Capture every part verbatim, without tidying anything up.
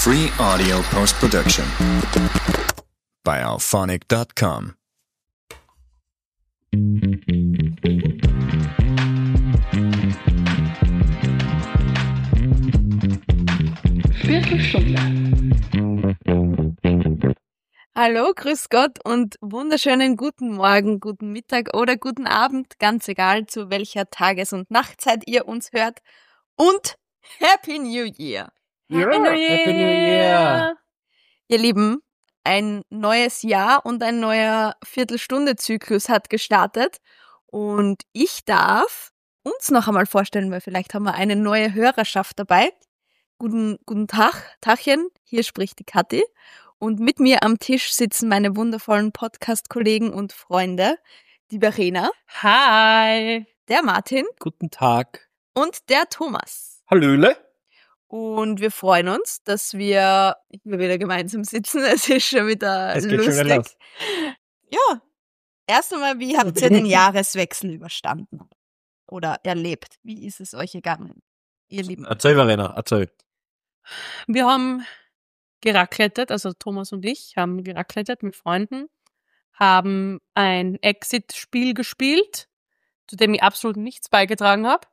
Free audio post-production by alphonic dot com. Viertelstunde. Hallo, grüß Gott und wunderschönen guten Morgen, guten Mittag oder guten Abend, ganz egal zu welcher Tages- und Nachtzeit ihr uns hört. Und Happy New Year! Happy New Year! Happy New Year! Ihr Lieben, ein neues Jahr und ein neuer Viertelstunde-Zyklus hat gestartet und ich darf uns noch einmal vorstellen, weil vielleicht haben wir eine neue Hörerschaft dabei. Guten, guten Tag, Tachchen, hier spricht die Kathi. Und mit mir am Tisch sitzen meine wundervollen Podcast-Kollegen und Freunde, die Verena. Hi! Der Martin. Guten Tag. Und der Thomas. Hallöle. Und wir freuen uns, dass wir hier wieder gemeinsam sitzen. Es ist schon wieder Es geht lustig. schon wieder los. Ja, erst einmal, wie habt ihr den Jahreswechsel überstanden? Oder erlebt? Wie ist es euch gegangen, ihr Lieben? Erzähl, Verena, erzähl. Wir haben geraclettet, also Thomas und ich haben geraclettet mit Freunden, haben ein Exit-Spiel gespielt, zu dem ich absolut nichts beigetragen habe.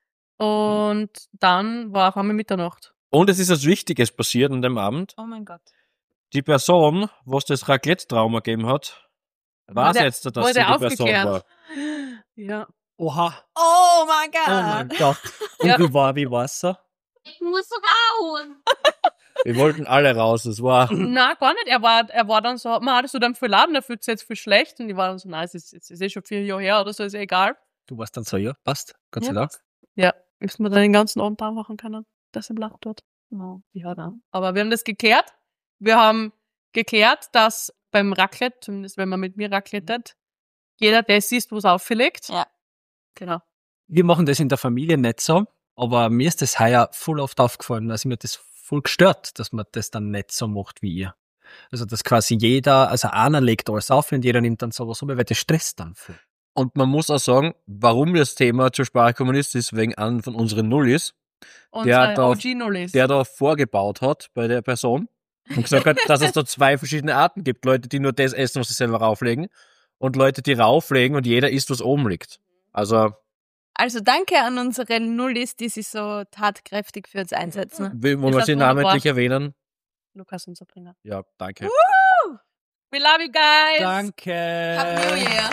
Und dann war auf einmal Mitternacht. Und es ist etwas Wichtiges passiert an dem Abend. Oh mein Gott. Die Person, was das Raclette-Trauma gegeben hat, weiß Wurde- jetzt, dass sie wurde die Person aufgeklärt. war. Ja. Oha. Oh mein Oh mein Gott. Gott. Und Ja. wie war, wie war's so? Ich muss raus. Wir wollten alle raus, es war... Na, gar nicht. Er war, er war dann so, man, hattest du dann viel Laden, er fühlt sich jetzt viel schlecht. Und ich war dann so, nein, es ist, es ist eh schon vier Jahre her oder so, ist eh egal. Du warst dann so, ja, passt, Gott sei Ja, Dank. Ja, ist mir dann den ganzen Abend da machen können, dass er lacht dort. Oh. Ja, dann. Aber wir haben das geklärt. Wir haben geklärt, dass beim Raclette, zumindest wenn man mit mir raclettet, jeder das isst, wo es auffällt. Ja. Genau. Wir machen das in der Familie nicht so, aber mir ist das heuer voll oft aufgefallen, also mir hat das voll gestört, dass man das dann nicht so macht wie ihr. Also dass quasi jeder, also einer legt alles auf und jeder nimmt dann sowas um, weil das stresst dann viel. Und man muss auch sagen, warum das Thema zur Sprache Kommunist ist, wegen einem von unseren Nullis, Unsere da- O G-Nullis. der da vorgebaut hat bei der Person und gesagt hat, dass es da zwei verschiedene Arten gibt. Leute, die nur das essen, was sie selber rauflegen und Leute, die rauflegen und jeder isst, was oben liegt. Also, Also danke an unsere Nullis, die sich so tatkräftig für uns einsetzen. will- wollen Ist wir das sie wunderbar. namentlich erwähnen? Lukas und Sabrina. Ja, danke. We love you guys. Danke. Happy New Year.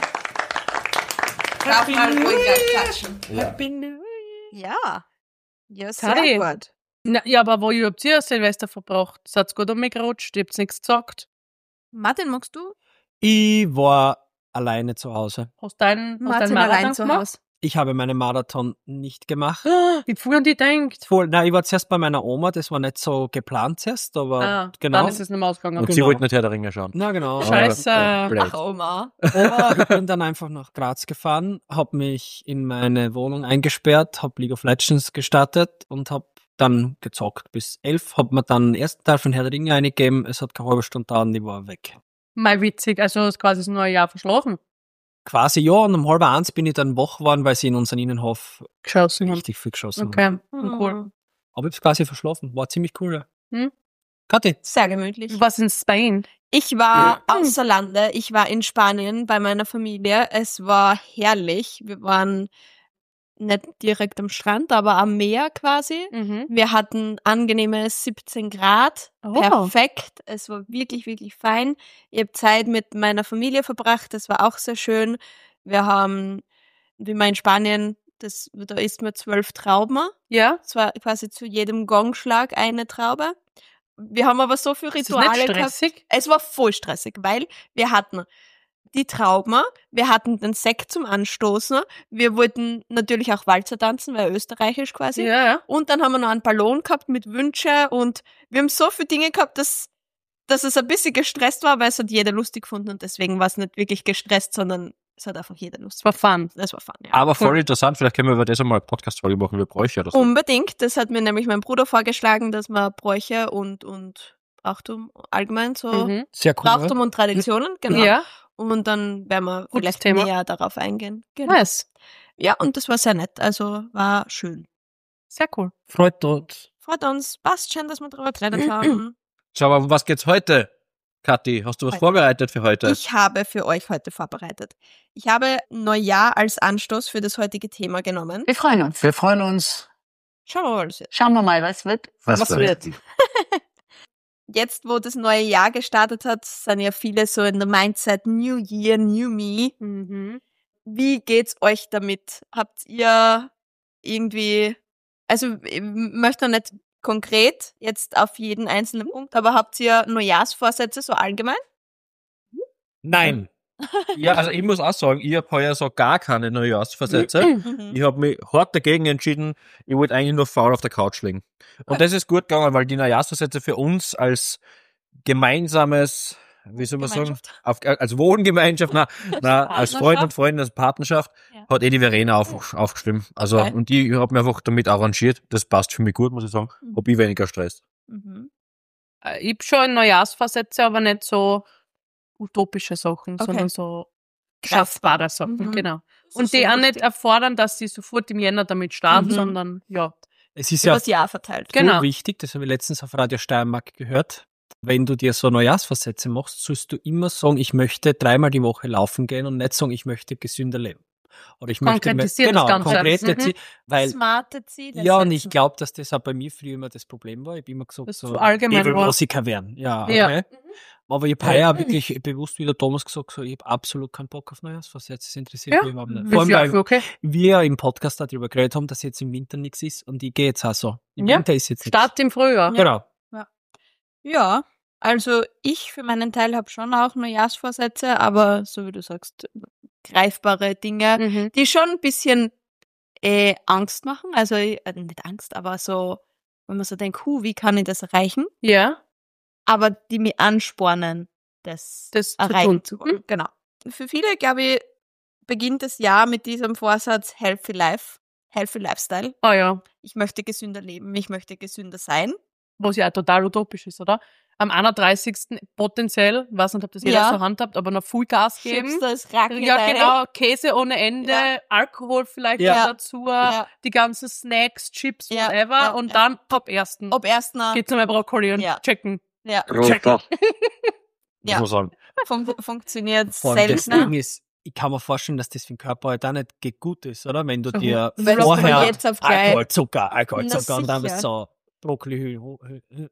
Darf mal ruhig klatschen. Ja. Happy New Year. Ja. Ja, sehr Tati. gut. Na, ja, aber wo habt ihr Silvester verbracht? Seid gut um mich gerutscht? Ihr habt nichts gesagt? Martin, magst du? Ich war alleine zu Hause. Hast deinen, hast deinen Martin Marathon allein zu gemacht? Hause. Ich habe meinen Marathon nicht gemacht. Wie früh an die denkt. Voll, nein, ich war zuerst bei meiner Oma, das war nicht so geplant zuerst, aber Ah, genau. dann ist es nicht mehr ausgegangen. Und sie Genau. wollten nicht Herr der Ringe schauen. Na genau. Scheiße. Ah, blöd. Ach, Oma. Aber ich bin dann einfach nach Graz gefahren, habe mich in meine Wohnung eingesperrt, habe League of Legends gestartet und habe dann gezockt bis elf. Habe mir dann den ersten Teil von Herr der Ringe eingegeben. Es hat keine halbe Stunde gedauert und ich war weg. Mal witzig, also hast quasi das neue Jahr verschlafen. Quasi ja, und um halb eins bin ich dann wach geworden, weil sie in unseren Innenhof Geschossen haben. richtig viel geschossen haben. Okay, cool. Aber ich hab's quasi verschlafen. War ziemlich cool. Ja. Hm? Kathi, Sehr gemütlich. Du warst in Spain. Ich war außer Lande. Ich war in Spanien bei meiner Familie. Es war herrlich. Wir waren nicht direkt am Strand, aber am Meer quasi. Mhm. Wir hatten angenehme siebzehn Grad. Oh. Perfekt. Es war wirklich, wirklich fein. Ich habe Zeit mit meiner Familie verbracht. Das war auch sehr schön. Wir haben, wie man in Spanien, das, da isst man zwölf Trauben. Ja? Es war quasi zu jedem Gongschlag eine Traube. Wir haben aber so viele Ist das Rituale nicht gehabt. stressig? Es war voll stressig, weil wir hatten die Trauben, wir hatten den Sekt zum Anstoßen, wir wollten natürlich auch Walzer tanzen, weil österreichisch quasi. Ja, ja. Und dann haben wir noch einen Ballon gehabt mit Wünsche und wir haben so viele Dinge gehabt, dass, dass es ein bisschen gestresst war, weil es hat jeder lustig gefunden und deswegen war es nicht wirklich gestresst, sondern es hat einfach jeder lustig Es war fun. gefunden. Es war fun, ja. Aber voll interessant, vielleicht können wir über das einmal eine Podcast-Folge machen, wir Bräuche oder so. Unbedingt. Das hat mir nämlich mein Bruder vorgeschlagen, dass man Bräuche und, und Brauchtum allgemein so Mhm. sehr cool. Brauchtum und Traditionen, genau. Ja, Und dann werden wir Gutes vielleicht Thema. näher darauf eingehen. Genau. nice. Ja, und das war sehr nett. Also war schön. Sehr cool. Freut uns. Freut uns. Passt schön, dass wir drüber geredet haben. Schau mal, um was geht's heute? Kathi, hast du was Heute. vorbereitet für heute? Ich habe für euch heute vorbereitet. Ich habe Neujahr als Anstoß für das heutige Thema genommen. Wir freuen uns. Wir freuen uns. Schauen wir mal, was wird. Schauen wir mal, was wird. Was, wird? Jetzt, wo das neue Jahr gestartet hat, sind ja viele so in der Mindset New Year, New Me. Mhm. Wie geht's euch damit? Habt ihr irgendwie, also ich möchte noch nicht konkret jetzt auf jeden einzelnen Punkt, aber habt ihr Neujahrsvorsätze so allgemein? Nein. Ja, also ich muss auch sagen, ich habe heuer so gar keine Neujahrsvorsätze. Mhm. Ich habe mich hart dagegen entschieden, ich wollte eigentlich nur faul auf der Couch liegen. Und das ist gut gegangen, weil die Neujahrsvorsätze für uns als gemeinsames, wie soll man sagen, Gemeinschaft. auf, als Wohngemeinschaft, na, na, als Freund und Freundin, als Partnerschaft, Ja. hat eh die Verena auf, aufgestimmt. Also, Okay. und ich habe mich einfach damit arrangiert. Das passt für mich gut, muss ich sagen. Mhm. Hab ich weniger Stress. Mhm. Äh, Ich habe schon Neujahrsvorsätze, aber nicht so utopische Sachen, Okay. sondern so schaffbare Sachen, Mhm. genau. So Und die sehr auch nicht richtig. erfordern, dass sie sofort im Jänner damit starten, Mhm. sondern ja. Es ist ja Übers Jahr verteilt. Genau. voll wichtig, das habe ich letztens auf Radio Steiermark gehört. Wenn du dir so Neujahrsvorsätze machst, sollst du immer sagen, ich möchte dreimal die Woche laufen gehen und nicht sagen, ich möchte gesünder leben. Oder ich möchte Konkretisiert genau, das Ganze. konkrete Mhm. Ziel, weil Smarte Ziele ja, und setzen. ich glaube, dass das auch bei mir früher immer das Problem war. Ich habe immer gesagt, Das so, zu allgemein ich will war. Musiker werden. Ja, Ja. okay. Aber ich habe heuer wirklich bewusst wieder Thomas gesagt, so, ich habe absolut keinen Bock auf Neujahrsvorsätze. Das interessiert Ja. mich überhaupt nicht. Mhm. Vor allem, Ist ja weil okay. wir im Podcast darüber geredet haben, dass jetzt im Winter nichts ist und ich gehe jetzt auch so. Im Ja. Winter ist jetzt nichts. Start im Frühjahr. Genau. Ja, also ich für meinen Teil habe schon auch Neujahrsvorsätze, aber so wie du sagst, greifbare Dinge, Mhm. die schon ein bisschen äh, Angst machen. Also äh, nicht Angst, aber so, wenn man so denkt, hu, wie kann ich das erreichen? Ja, Aber die mich anspornen, das, das zu erreichen tun. zu wollen. Genau. Für viele, glaube ich, beginnt das Jahr mit diesem Vorsatz Healthy Life, Healthy Lifestyle. Ah ja, Ich möchte gesünder leben, ich möchte gesünder sein. was ja total utopisch ist, oder? Am einunddreißigsten potenziell, weiß nicht, ob das jeder Ja. so handhabt, aber noch Full Gas geben. Schiebst das Raclette Ja, rein. genau, Käse ohne Ende, Ja. Alkohol vielleicht Ja. noch dazu, Ja. die ganzen Snacks, Chips, Ja, whatever, ja, und ja. dann ab ersten. Ob erst noch, Geht's um Brokkoli und Ja. checken. ja, Roter. Ja. Muss man sagen. fun funktioniert Vor allem das seltener. Ding ist, ich kann mir vorstellen, dass das für den Körper halt auch nicht ge- gut ist, oder? Wenn du So, dir weil das vorher von jetzt auf gleich- Alkohol, Zucker, Alkohol, Na Zucker und dann sicher. bist du so Brokkoli, Hüh- Hüh- Hüh-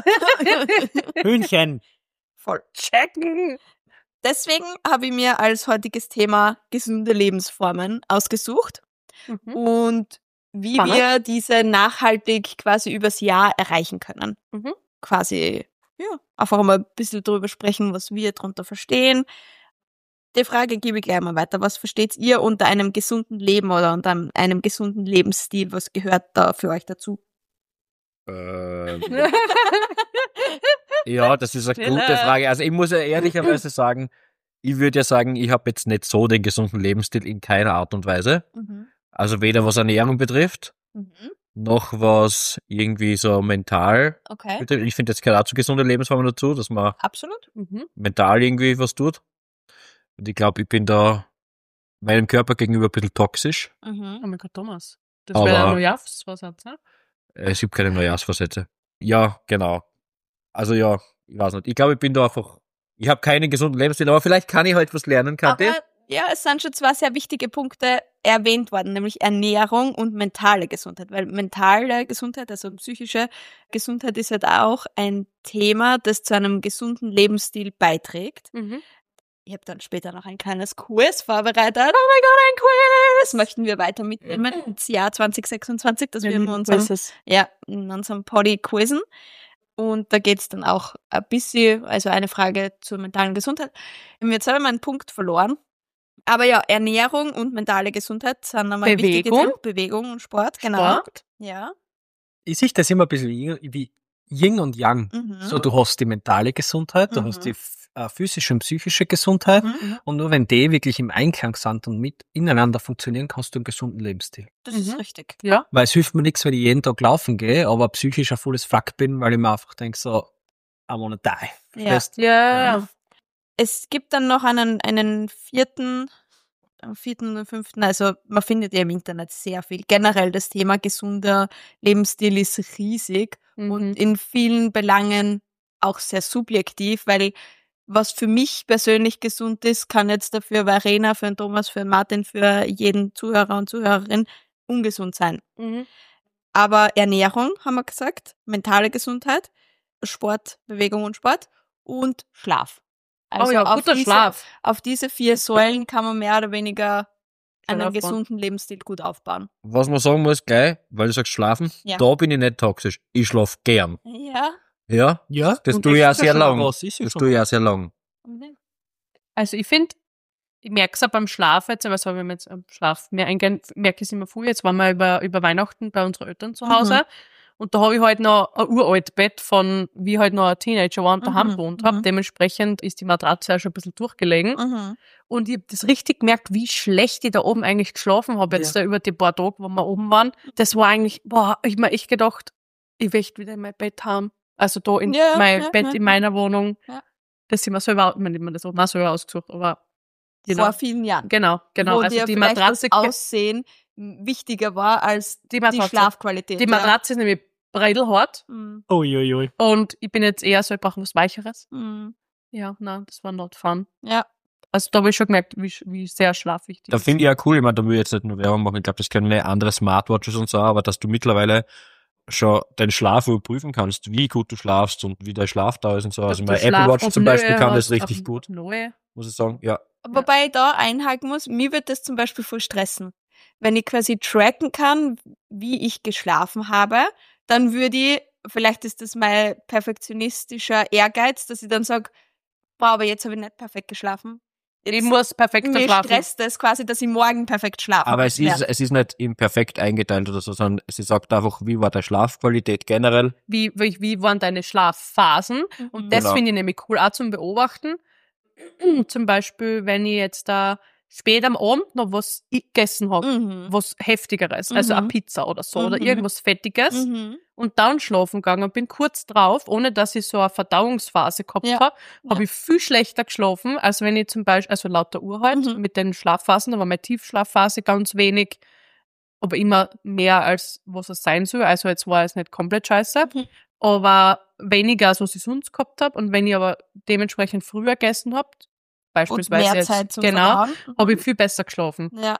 Hühnchen. Voll. Checken! Deswegen habe ich mir als heutiges Thema gesunde Lebensformen ausgesucht Mhm. und wie Spannend. wir diese nachhaltig quasi übers Jahr erreichen können. Mhm. Quasi, ja, einfach mal ein bisschen drüber sprechen, was wir darunter verstehen. Die Frage gebe ich gleich mal weiter. Was versteht ihr unter einem gesunden Leben oder unter einem, einem gesunden Lebensstil? Was gehört da für euch dazu? Ähm, ja, das ist eine Stille. gute Frage. Also ich muss ja ehrlicherweise sagen, ich würde ja sagen, ich habe jetzt nicht so den gesunden Lebensstil in keiner Art und Weise. Mhm. Also weder was Ernährung betrifft, Mhm. noch was irgendwie so mental Okay, betrifft. Ich finde, jetzt gehört auch zu gesunde Lebensformen dazu, dass man absolut. Mhm. mental irgendwie was tut. Und ich glaube, ich bin da meinem Körper gegenüber ein bisschen toxisch. Mhm. Oh mein Gott, Thomas. Das Aber- wäre ein Neujahrsvorsatz, ne? Äh, Es gibt keine Neujahrsvorsätze. Ja, genau. Also ja, ich weiß nicht. Ich glaube, ich bin da einfach, ich habe keinen gesunden Lebensstil, aber vielleicht kann ich halt was lernen, Kathi. Aber ja, es sind schon zwei sehr wichtige Punkte erwähnt worden, nämlich Ernährung und mentale Gesundheit. Weil mentale Gesundheit, also psychische Gesundheit, ist halt auch ein Thema, das zu einem gesunden Lebensstil beiträgt. Mhm. Ich habe dann später noch ein kleines Quiz vorbereitet. Oh mein Gott, ein Quiz! Das möchten wir weiter mitnehmen ins Jahr zwanzig sechsundzwanzig, dass wir in unserem, ja, in unserem Poddy quizzen. Und da geht's dann auch ein bisschen, also eine Frage zur mentalen Gesundheit. Jetzt habe ich meinen Punkt verloren. Aber ja, Ernährung und mentale Gesundheit sind einmal wichtige Bewegung. Themen. Bewegung und Sport, genau. Sport. Ja. Ich sehe das immer ein bisschen wie wie Yin und Yang. Mhm. So, du hast die mentale Gesundheit, du Mhm. hast die äh, physische und psychische Gesundheit. Mhm. Und nur wenn die wirklich im Einklang sind und mit ineinander funktionieren, kannst du einen gesunden Lebensstil. Das ist Mhm. richtig. Ja. Weil es hilft mir nichts, wenn ich jeden Tag laufen gehe, aber psychisch ein volles Frack bin, weil ich mir einfach denke so, I wanna die. Ja. Verstehst? Ja, ja, ja. Es gibt dann noch einen, einen vierten am vierten oder fünften Also man findet ja im Internet sehr viel. Generell das Thema gesunder Lebensstil ist riesig Mhm. und in vielen Belangen auch sehr subjektiv, weil was für mich persönlich gesund ist, kann jetzt dafür Verena, für den Thomas, für den Martin, für jeden Zuhörer und Zuhörerin ungesund sein. Mhm. Aber Ernährung, haben wir gesagt, mentale Gesundheit, Sport, Bewegung und Sport und Schlaf. Also oh ja, auf guter diese, Schlaf. auf diese vier Säulen kann man mehr oder weniger Schon einen aufbauen. gesunden Lebensstil gut aufbauen. Was man sagen muss, gleich, weil du sagst schlafen, Ja. da bin ich nicht toxisch. Ich schlaf gern. Ja. Ja? Ja. Das und tue ich das auch ist ja sehr schon lang. was, ist ja Das schon tue ich auch sehr lang. Also ich finde, ich merke es auch beim Schlaf jetzt, aber so, wenn wir jetzt am Schlaf mehr eingehen, merke ich es immer früh. Jetzt waren wir über, über Weihnachten bei unseren Eltern zu Hause Mhm. und da habe ich halt noch ein uralt Bett von, wie ich halt noch ein Teenager war und Mhm, daheim gewohnt habe. mhm. Dementsprechend ist die Matratze auch schon ein bisschen durchgelegen. Mhm. Und ich habe das richtig gemerkt, wie schlecht ich da oben eigentlich geschlafen habe, jetzt Ja. da über die paar Tage, wo wir oben waren. Das war eigentlich, boah, ich hab mir echt gedacht, ich möchte wieder in mein Bett haben. Also da in Ja, mein ja, Bett ja, in ja. meiner Wohnung. Ja. Das sind wir selber, ich meine, ich meine, das hat man selber ausgesucht, aber genau, Vor vielen Jahren. genau, genau. Wo Also dir die vielleicht Matratze, das Aussehen wichtiger war als die die Matratze, Schlafqualität. die Matratze ist nämlich breidelhart Ja. Mhm. Uiuiui. und ich bin jetzt eher so, ich brauche was Weicheres. Mhm. Ja, nein, das war not fun. Ja. Also da habe ich schon gemerkt, wie, wie sehr schlafig die Da ist. finde ich ja cool, ich meine, da will ich jetzt nicht nur Werbung machen, ich glaube, das können ja andere Smartwatches und so, aber dass du mittlerweile schon deinen Schlaf überprüfen kannst, wie gut du schlafst und wie dein Schlafdauer ist und so. Also Der meine Apple Schlaf- Watch und zum Beispiel Neue kann das hast, richtig auf- gut, auf Neue. muss ich sagen. Ja. Wobei ich da einhaken muss, mir wird das zum Beispiel voll stressen. Wenn ich quasi tracken kann, wie ich geschlafen habe, dann würde ich, vielleicht ist das mein perfektionistischer Ehrgeiz, dass ich dann sage, boah, aber jetzt habe ich nicht perfekt geschlafen. Ich muss perfekter Mir schlafen. stresst es quasi, dass ich morgen perfekt schlafe. Aber es ist, es ist nicht im perfekt eingeteilt oder so, sondern sie sagt einfach, wie war deine Schlafqualität generell. Wie, wie, wie waren deine Schlafphasen? Und das Genau. finde ich nämlich cool, auch zum Beobachten. Zum Beispiel, wenn ich jetzt da spät am Abend noch was gegessen habe, Mhm. was Heftigeres, also Mhm. eine Pizza oder so, oder Mhm. irgendwas Fettiges, Mhm. und dann schlafen gegangen, bin kurz drauf, ohne dass ich so eine Verdauungsphase gehabt Ja. habe, Ja. habe ich viel schlechter geschlafen, als wenn ich zum Beispiel, also laut der Uhr halt, Mhm. mit den Schlafphasen, da war meine Tiefschlafphase ganz wenig, aber immer mehr als was es sein soll. Also jetzt war es nicht komplett scheiße, Mhm. aber weniger als was ich sonst gehabt habe. Und wenn ich aber dementsprechend früher gegessen habe, Und beispielsweise mehr jetzt, Zeit zum genau, Verdauen. habe ich viel besser geschlafen. Ja.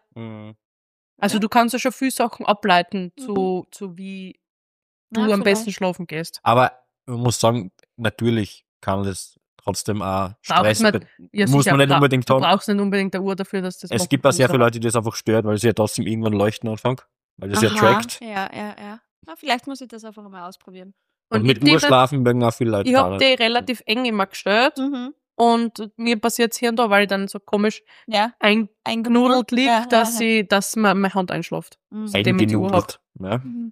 Also Ja. du kannst ja schon viele Sachen ableiten, Mhm. zu, zu wie du Ja, am vielleicht. besten schlafen gehst. Aber man muss sagen, natürlich kann das trotzdem auch Stress. man- be- Ja, Muss sicher, man nicht bra- unbedingt Du haben. brauchst nicht unbedingt eine Uhr dafür, dass das Es machen gibt auch sehr kannst, viele aber- Leute, die das einfach stört, weil sie ja trotzdem irgendwann leuchten anfangen, weil das ja Aha. trackt. Ja, ja, ja. Na, vielleicht muss ich das einfach mal ausprobieren. Und, ich mit die- Uhr schlafen mögen auch viele Leute Ich gar habe nicht. die relativ eng immer gestellt Mhm. und mir passiert hier und da, weil ich dann so komisch Ja. eingenudelt liegt, Ja, dass ja, ich, dass mir meine Hand einschläft. Mhm. Seitdem ich die Uhr hab. Eingenudelt. Ja. Mhm.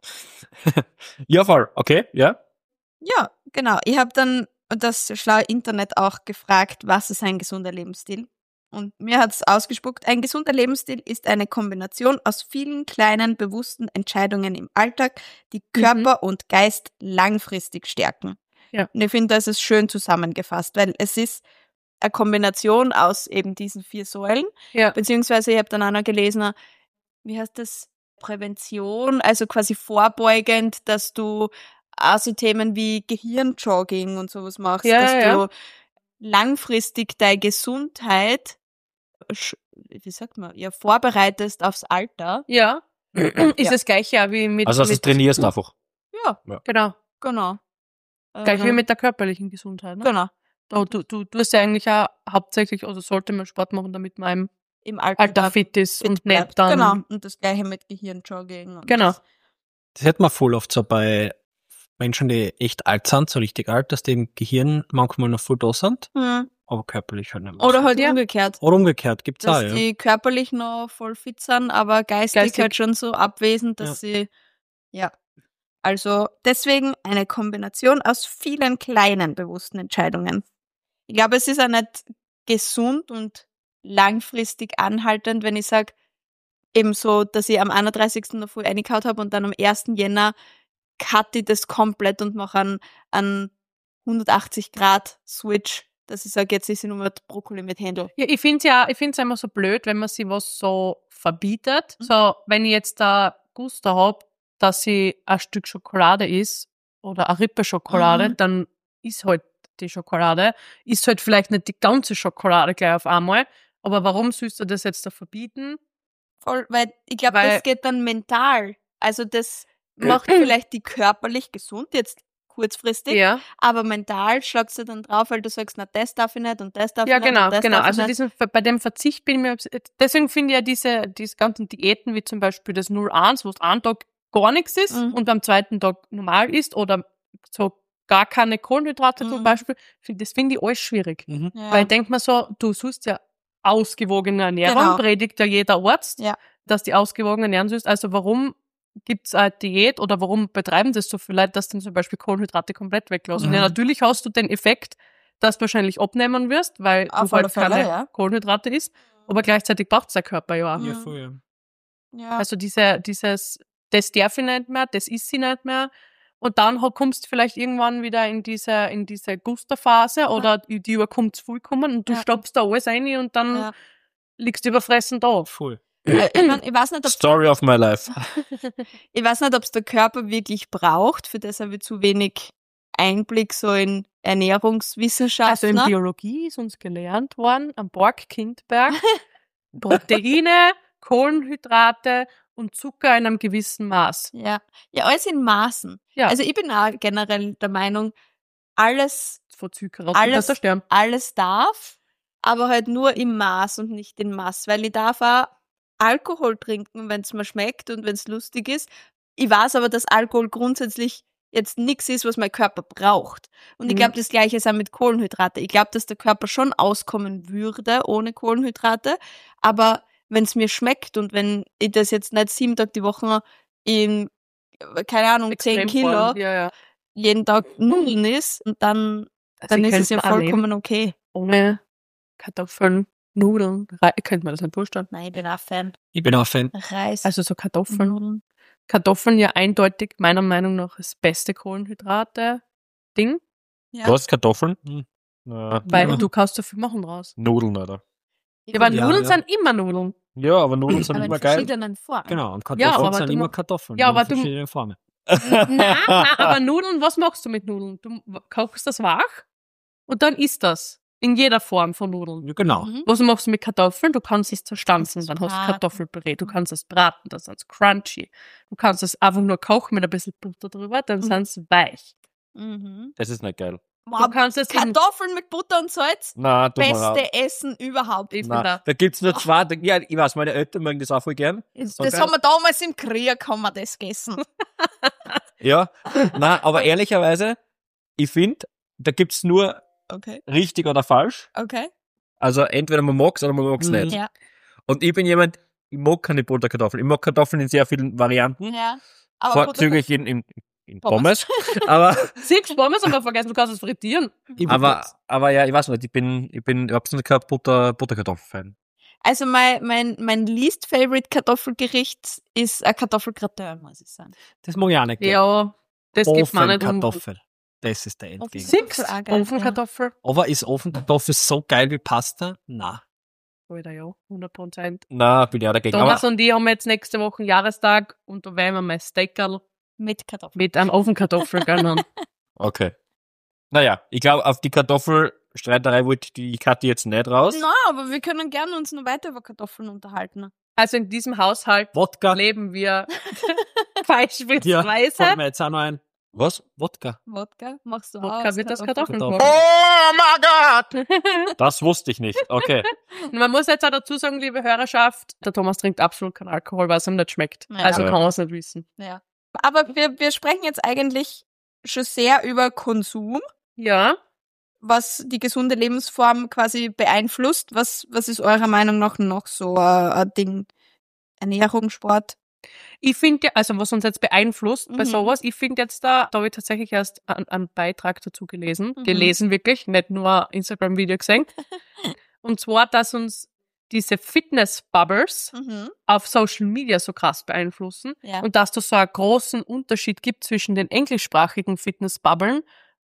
ja, voll. Okay, ja. Ja, genau. Ich habe dann das schlaue Internet auch gefragt, was ist ein gesunder Lebensstil? Und mir hat es ausgespuckt, ein gesunder Lebensstil ist eine Kombination aus vielen kleinen, bewussten Entscheidungen im Alltag, die Körper und Geist langfristig stärken. Ja. Und ich finde, das ist schön zusammengefasst, weil es ist eine Kombination aus eben diesen vier Säulen, Ja. beziehungsweise ich habe dann auch noch gelesen, wie heißt das? Prävention, also quasi vorbeugend, dass du auch so Themen wie Gehirnjogging und sowas machst, Ja, dass ja, ja. du langfristig deine Gesundheit, sch- wie sagt man, ja, vorbereitest aufs Alter. Ja. Ist Ja. das gleiche auch wie mit, Also, dass du es mit trainierst einfach. Ja, genau, genau. gleich wie Äh, mit der körperlichen Gesundheit. Ne? Genau. Da, du, du, du hast ja eigentlich auch hauptsächlich, also sollte man Sport machen, damit man im Im Alter, Alter fit ist fit und bleibt. nicht dann. Genau. Und das gleiche mit Gehirnjogging. Und Genau. Das hört man voll oft so bei Menschen, die echt alt sind, so richtig alt, dass die im Gehirn manchmal noch voll da sind, Hm. aber körperlich halt nicht mehr. Oder halt Ja. umgekehrt. Oder umgekehrt, gibt's auch, Dass ja. die körperlich noch voll fit sind, aber geistig, Geistig. halt schon so abwesend, dass sie, ja. Also deswegen eine Kombination aus vielen kleinen bewussten Entscheidungen. Ich glaube, es ist auch nicht gesund und langfristig anhaltend, wenn ich sage, eben so, dass ich am einunddreißigsten noch voll reingehauen habe und dann am ersten Jänner cut ich das komplett und mache einen, einen hundertachtzig Grad Switch dass ich sage, jetzt ist ich nur mit Brokkoli mit Händel. Ja, ich finde es ja, ich finde es immer so blöd, wenn man sich was so verbietet. Mhm. So, wenn ich jetzt da Gusto hab, dass ich ein Stück Schokolade isst oder eine Rippe Schokolade, Mhm. dann ist halt die Schokolade. Ist halt vielleicht nicht die ganze Schokolade gleich auf einmal. Aber warum sollst du das jetzt da verbieten? Voll, weil ich glaube, Weil- das geht dann mental. Also das macht vielleicht die körperlich gesund, jetzt kurzfristig, Ja, aber mental schlagst du dann drauf, weil du sagst, na, das darf ich nicht und das darf ja ich nicht genau, und das genau. darf ich Also nicht. diesen, bei dem Verzicht bin ich mir, deswegen finde ich ja diese, diese ganzen Diäten, wie zum Beispiel das null eins, wo es einen Tag gar nichts ist Mhm. und am zweiten Tag normal ist oder so gar keine Kohlenhydrate zum Mhm. Beispiel, find- das finde ich alles schwierig. Mhm. Ja. Weil ich denk mir so, du suchst ja ausgewogene Ernährung, Genau. predigt ja jeder Arzt, Ja. dass die ausgewogen ernähren sollst. Also warum gibt's eine Diät oder warum betreiben das so viele Leute, dass dann zum Beispiel Kohlenhydrate komplett weglassen? Mhm. Ja, natürlich hast du den Effekt, dass du wahrscheinlich abnehmen wirst, weil Auf du alle halt Fälle, keine ja. Kohlenhydrate isst, aber gleichzeitig braucht's der Körper ja auch. Mhm. Ja, voll, ja. Ja. Also diese, dieses, das darf ich nicht mehr, das ist sie nicht mehr. Und dann ho- kommst du vielleicht irgendwann wieder in diese, in diese Gusterphase oder die, die überkommt's vollkommen und du Ja. stopfst da alles rein und dann Ja. liegst du überfressen da. Voll. Äh, ich, mein, ich weiß nicht, ob Story of my life. ich weiß nicht, ob es der Körper wirklich braucht. Für das habe ich zu wenig Einblick so in Ernährungswissenschaften. Also in Biologie ist uns gelernt worden, am Borg Kindberg, Proteine, Kohlenhydrate und Zucker in einem gewissen Maß. ja. ja, alles in Maßen. Ja, Also ich bin auch generell der Meinung, alles, von Zucker raus, alles- kannst du sterben. alles darf, aber halt nur im Maß und nicht in Maß. Weil ich darf auch Alkohol trinken, wenn es mir schmeckt und wenn es lustig ist. Ich weiß aber, dass Alkohol grundsätzlich jetzt nichts ist, was mein Körper braucht. Und ich Mhm. glaube, das Gleiche ist auch mit Kohlenhydrate. Ich glaube, dass der Körper schon auskommen würde ohne Kohlenhydrate, aber wenn es mir schmeckt und wenn ich das jetzt nicht sieben Tage die Woche in, keine Ahnung, zehn Extremform. Kilo Ja, ja. jeden Tag Nudeln ist, und dann, Also dann ich ist es ja könnte mir auch leben. vollkommen okay. Ohne Kartoffeln, Nudeln, Re- könnte man das nicht vorstellen. Nein, ich bin auch Fan. Ich bin auch Fan. Reis. Also so Kartoffeln. Nudeln. Kartoffeln ja eindeutig meiner Meinung nach das beste Kohlenhydrate-Ding, Ja. Was? Kartoffeln? Hm. Na, weil Ja. du kannst so viel machen draus. Nudeln, oder? Ja, aber Ja, Nudeln ja. sind immer Nudeln. Ja, aber Nudeln sind Aber in immer geil. verschiedenen Formen. Genau, und Ja, Kartoffeln aber sind du immer mu- Kartoffeln. Ja, nur in aber du- verschiedenen Formen. Nein, nein, aber Nudeln, was machst du mit Nudeln? Du kochst das wach und dann isst das. In jeder Form von Nudeln. Ja, genau. Mhm. Was machst du mit Kartoffeln? Du kannst es zerstanzen, Kannst dann es hast du braten. Kartoffelpüree. Du kannst es braten, dann sind es crunchy. Du kannst es einfach nur kochen mit ein bisschen Butter drüber, dann Mhm. sind es weich. Mhm. Das ist nicht geil. Du Wow, kannst es in, Kartoffeln mit Butter und Salz? Na, du mal Beste Essen überhaupt. ich Na, find auch- da gibt's nur zwei. Ja, ich weiß, meine Eltern mögen das auch voll gern. Das Okay. haben wir damals im Krieg, haben wir das gegessen. Ja, na, aber ehrlicherweise, ich finde, da gibt's nur Okay, richtig oder falsch. okay. Also entweder man mag's oder man mag's Mhm. nicht. Ja. Und ich bin jemand, ich mag keine Butterkartoffeln. Ich mag Kartoffeln in sehr vielen Varianten. Ja. Aber Vorzüglich in, in, in Pommes. Pommes. aber, Siehst, wollen wir es aber vergessen, du kannst es frittieren. Ich aber, aber ja, ich weiß nicht, ich bin, ich bin absolut kein Butter, Butterkartoffelfan. Also mein, mein, mein least favorite Kartoffelgericht ist ein Kartoffelgratin, muss ich sagen. das mag ich auch nicht gern. Ja, das gibt man nicht um. Ofenkartoffel. Das ist der Endgegner. Six Auch geil, Ofenkartoffel. Aber ist Ofenkartoffel so geil wie Pasta? Na. Alter, ja, hundert Prozent. Na, bin ich auch dagegen. Thomas Aber, und ich haben jetzt nächste Woche Jahrestag und da werden wir mal Steakerl Mit Kartoffeln. mit einem Ofenkartoffel gönnen. okay. Naja, ich glaube, auf die Kartoffelstreiterei wollte die Kathi jetzt nicht raus. Na, aber wir können gerne uns noch weiter über Kartoffeln unterhalten. Also in diesem Haushalt Wodka. leben wir Ja, beispielsweise. fällt mir jetzt auch noch ein. Was? Wodka. Wodka machst du auch Wodka aus wird das Kartoffeln? Kartoffeln Kartoffeln. kochen. Oh mein Gott! Das wusste ich nicht. Okay. Und man muss jetzt auch dazu sagen, liebe Hörerschaft, der Thomas trinkt absolut keinen Alkohol, weil es ihm nicht schmeckt. Ja. Also Ja. kann man es nicht wissen. Ja. Aber wir, wir sprechen jetzt eigentlich schon sehr über Konsum, Ja, was die gesunde Lebensform quasi beeinflusst. Was, was ist eurer Meinung nach noch so ein, ein Ding? Ernährung, Sport? ich finde, ja- also was uns jetzt beeinflusst bei Mhm. sowas, ich finde jetzt da, da habe ich tatsächlich erst einen, einen Beitrag dazu gelesen, Mhm. gelesen wirklich, nicht nur Instagram-Video gesehen. Und zwar, dass uns diese Fitness-Bubbles Mhm. auf Social Media so krass beeinflussen Ja. und dass da so einen großen Unterschied gibt zwischen den englischsprachigen Fitness-Bubblen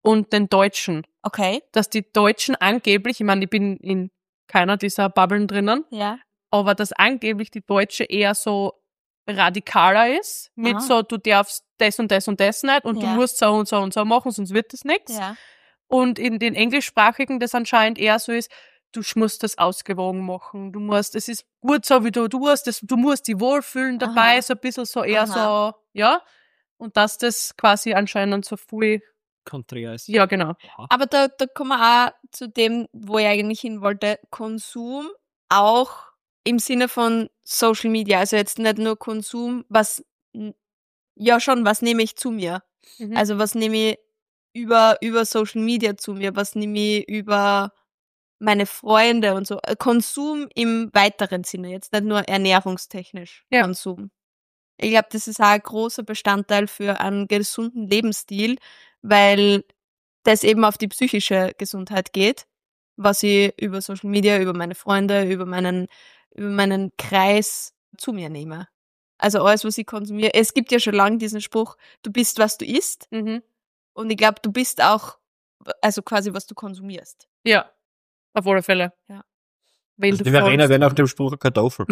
und den Deutschen. Okay. Dass die Deutschen angeblich, ich meine, ich bin in keiner dieser Bubblen drinnen, Ja. aber dass angeblich die Deutsche eher so radikaler ist, mit Ah. so, du darfst das und das und das nicht und Ja. du musst so und so und so machen, sonst wird das nichts. Ja. Und in den Englischsprachigen das anscheinend eher so ist, du musst das ausgewogen machen, du musst, es ist gut so, wie du tust, das, du musst dich wohlfühlen dabei, Aha. so ein bisschen so eher Aha. so, ja. Und dass das quasi anscheinend so viel, Konträr ist. ja genau. Oha. Aber da, da kommen wir auch zu dem, wo ich eigentlich hin wollte. Konsum auch im Sinne von Social Media. Also jetzt nicht nur Konsum, was, ja schon, was nehme ich zu mir? Mhm. Also was nehme ich über, über Social Media zu mir? Was nehme ich über meine Freunde und so? Äh, Konsum im weiteren Sinne, jetzt nicht nur ernährungstechnisch Ja. Konsum. Ich glaube, das ist auch ein großer Bestandteil für einen gesunden Lebensstil, weil das eben auf die psychische Gesundheit geht, was ich über Social Media, über meine Freunde, über meinen, über meinen Kreis zu mir nehme. Also alles, was ich konsumiere. Es gibt ja schon lange diesen Spruch, du bist, was du isst. Mhm. Und ich glaube, du bist auch, also quasi, was du konsumierst. Ja, auf alle Fälle. Ja. Weil Also du die Verena folgst wäre nach dem Spruch eine Kartoffel.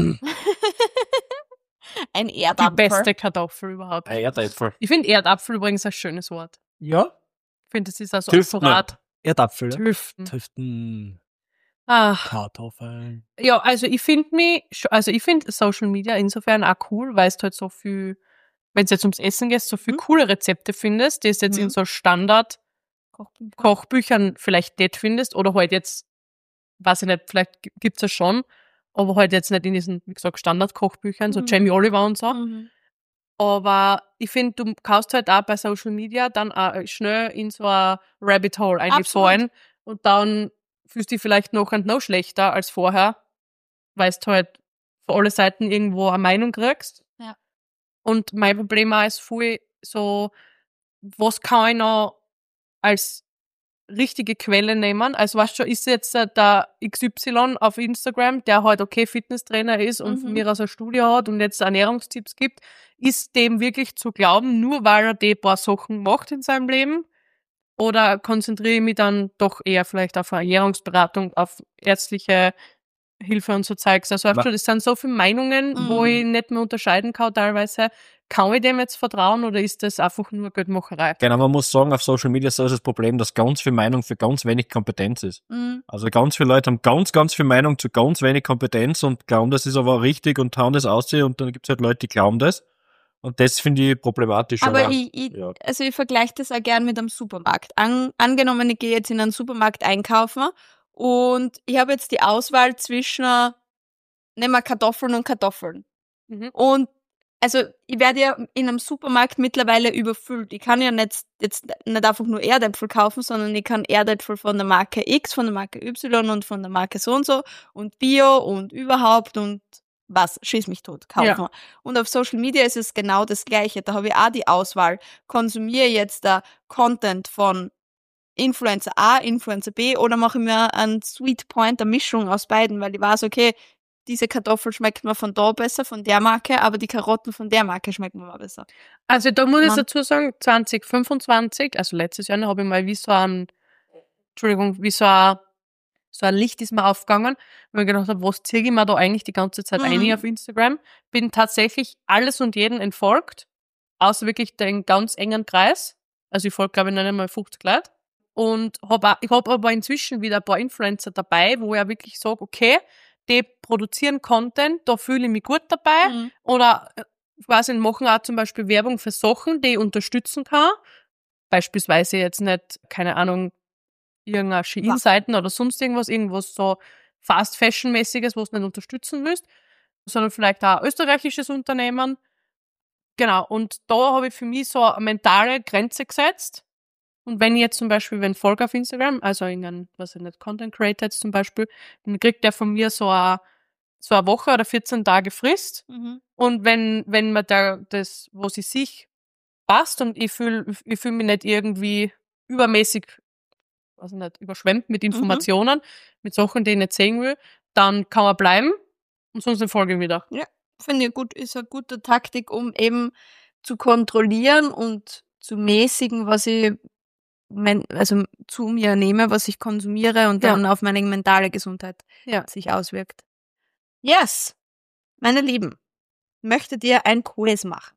Ein die Erdapfel. beste Kartoffel überhaupt. Ein Erdäpfel. Ich finde Erdapfel übrigens ein schönes Wort. Ja, Ich finde, das ist also Tüftner. akkurat. Erdapfel. ja. Tüften. Tüften, Ach, Kartoffeln. ja, also ich finde mich, sch- also ich finde Social Media insofern auch cool, weil es halt so viel, wenn es jetzt ums Essen geht, so viel Mhm. coole Rezepte findest, die es jetzt Mhm. in so Standard-Kochbüchern vielleicht nicht findest oder halt jetzt, weiß ich nicht, vielleicht gi- gibt's ja schon, aber halt jetzt nicht in diesen, wie gesagt, Standard-Kochbüchern, so Mhm. Jamie Oliver und so. Mhm. Aber ich finde, du kannst halt auch bei Social Media dann auch schnell in so ein Rabbit Hole eingefallen und dann fühlst du dich vielleicht noch und noch schlechter als vorher, weil du halt von alle Seiten irgendwo eine Meinung kriegst. Ja. Und mein Problem auch ist voll so, was kann ich noch als richtige Quelle nehmen? Also weißt du, ist jetzt äh, der X Y auf Instagram, der halt okay Fitnesstrainer ist und von Mhm. mir aus ein Studio hat und jetzt Ernährungstipps gibt, ist dem wirklich zu glauben, nur weil er die paar Sachen macht in seinem Leben? Oder konzentriere ich mich dann doch eher vielleicht auf eine Ernährungsberatung, auf ärztliche Hilfe und so Zeugs? Also weißt Ma- du, das sind so viele Meinungen, wo Mhm. ich nicht mehr unterscheiden kann teilweise. Kann ich dem jetzt vertrauen oder ist das einfach nur Geldmacherei? Genau, man muss sagen, auf Social Media ist das Problem, dass ganz viel Meinung für ganz wenig Kompetenz ist. Mhm. Also ganz viele Leute haben ganz, ganz viel Meinung zu ganz wenig Kompetenz und glauben, das ist aber richtig und hauen das aus und dann gibt es halt Leute, die glauben das. Und das finde ich problematisch. Aber ich, ich, ja. also ich vergleiche das auch gern mit einem Supermarkt. An, angenommen, ich gehe jetzt in einen Supermarkt einkaufen und ich habe jetzt die Auswahl zwischen, äh, nehmen wir Kartoffeln und Kartoffeln. Mhm. Und also ich werde ja in einem Supermarkt mittlerweile überfüllt. Ich kann ja nicht, jetzt nicht einfach nur Erdäpfel kaufen, sondern ich kann Erdäpfel von der Marke X, von der Marke Y und von der Marke so und so und Bio und überhaupt und was, schieß mich tot, kaufen. Ja. Und auf Social Media ist es genau das Gleiche. Da habe ich auch die Auswahl. Konsumiere jetzt der Content von Influencer A, Influencer B oder mache ich mir einen Sweet Point, eine Mischung aus beiden, weil ich weiß, okay, diese Kartoffel schmeckt mir von da besser, von der Marke, aber die Karotten von der Marke schmecken mir besser. Also da muss ich Mann. dazu sagen, zwanzig fünfundzwanzig, also letztes Jahr habe ich mal wie so ein, Entschuldigung, wie so ein, so ein Licht ist mir aufgegangen, weil ich gedacht habe, was ziehe ich mir da eigentlich die ganze Zeit Mhm. ein auf Instagram? Bin tatsächlich alles und jeden entfolgt, außer wirklich den ganz engen Kreis. Also ich folge, glaube ich, nicht einmal fünfzig Leute. Und hab auch, ich habe aber inzwischen wieder ein paar Influencer dabei, wo ich auch wirklich sage, okay, die produzieren Content, da fühle ich mich gut dabei. Mhm. Oder äh, ich weiß nicht, machen auch zum Beispiel Werbung für Sachen, die ich unterstützen kann. Beispielsweise jetzt nicht, keine Ahnung, irgendeine Shein-Seiten oder sonst irgendwas, irgendwas so Fast-Fashion-mäßiges, was du nicht unterstützen willst, sondern vielleicht auch ein österreichisches Unternehmen. Genau, und da habe ich für mich so eine mentale Grenze gesetzt. Und wenn ich jetzt zum Beispiel, wenn Folge auf Instagram, also irgendein, was ich nicht, Content Creator jetzt zum Beispiel, dann kriegt der von mir so eine, so eine Woche oder vierzehn Tage Frist. Mhm. Und wenn, wenn mir da das, was ich sich passt und ich fühle ich fühl mich nicht irgendwie übermäßig, also nicht überschwemmt mit Informationen, mit Sachen, die ich nicht sehen will, dann kann man bleiben und sonst folge ich wieder. Finde ich gut, ist eine gute Taktik, um eben zu kontrollieren und zu mäßigen, was ich, men- also zu mir nehme, was ich konsumiere und Ja. dann auf meine mentale Gesundheit Ja. sich auswirkt. Yes, meine Lieben, möchtet ihr ein Quiz machen?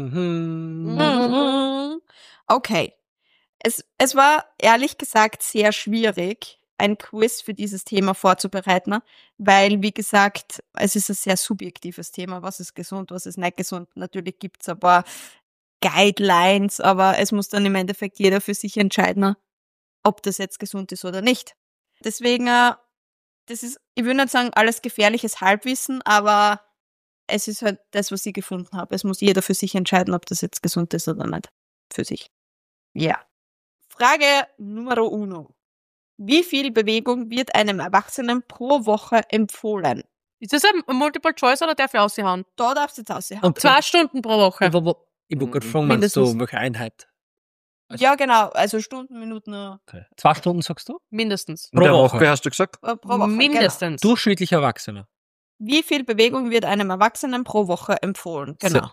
Mhm. Mhm. Okay. Es, es war ehrlich gesagt sehr schwierig, ein Quiz für dieses Thema vorzubereiten, weil, wie gesagt, es ist ein sehr subjektives Thema. Was ist gesund, was ist nicht gesund? Natürlich gibt's ein paar Guidelines, aber es muss dann im Endeffekt jeder für sich entscheiden, ob das jetzt gesund ist oder nicht. Deswegen, äh, das ist, ich will nicht sagen, alles gefährliches Halbwissen, aber es ist halt das, was ich gefunden habe. Es muss jeder für sich entscheiden, ob das jetzt gesund ist oder nicht. Für sich. Ja. Frage Numero uno. Wie viel Bewegung wird einem Erwachsenen pro Woche empfohlen? Ist das ein Multiple Choice oder darf ich aushauen? Da darfst du jetzt aushauen. Und Zwei Stunden pro Woche. Ich wollte gerade fragen, meinst du, Mindestens. welche Einheit? Ja, genau. Also Stunden, Minuten äh, Okay. Zwei Stunden, sagst du? Mindestens. In der Pro Woche Woche. hast du gesagt? pro Woche. Genau. Mindestens. Durchschnittlicher Erwachsener. Wie viel Bewegung wird einem Erwachsenen pro Woche empfohlen? Genau.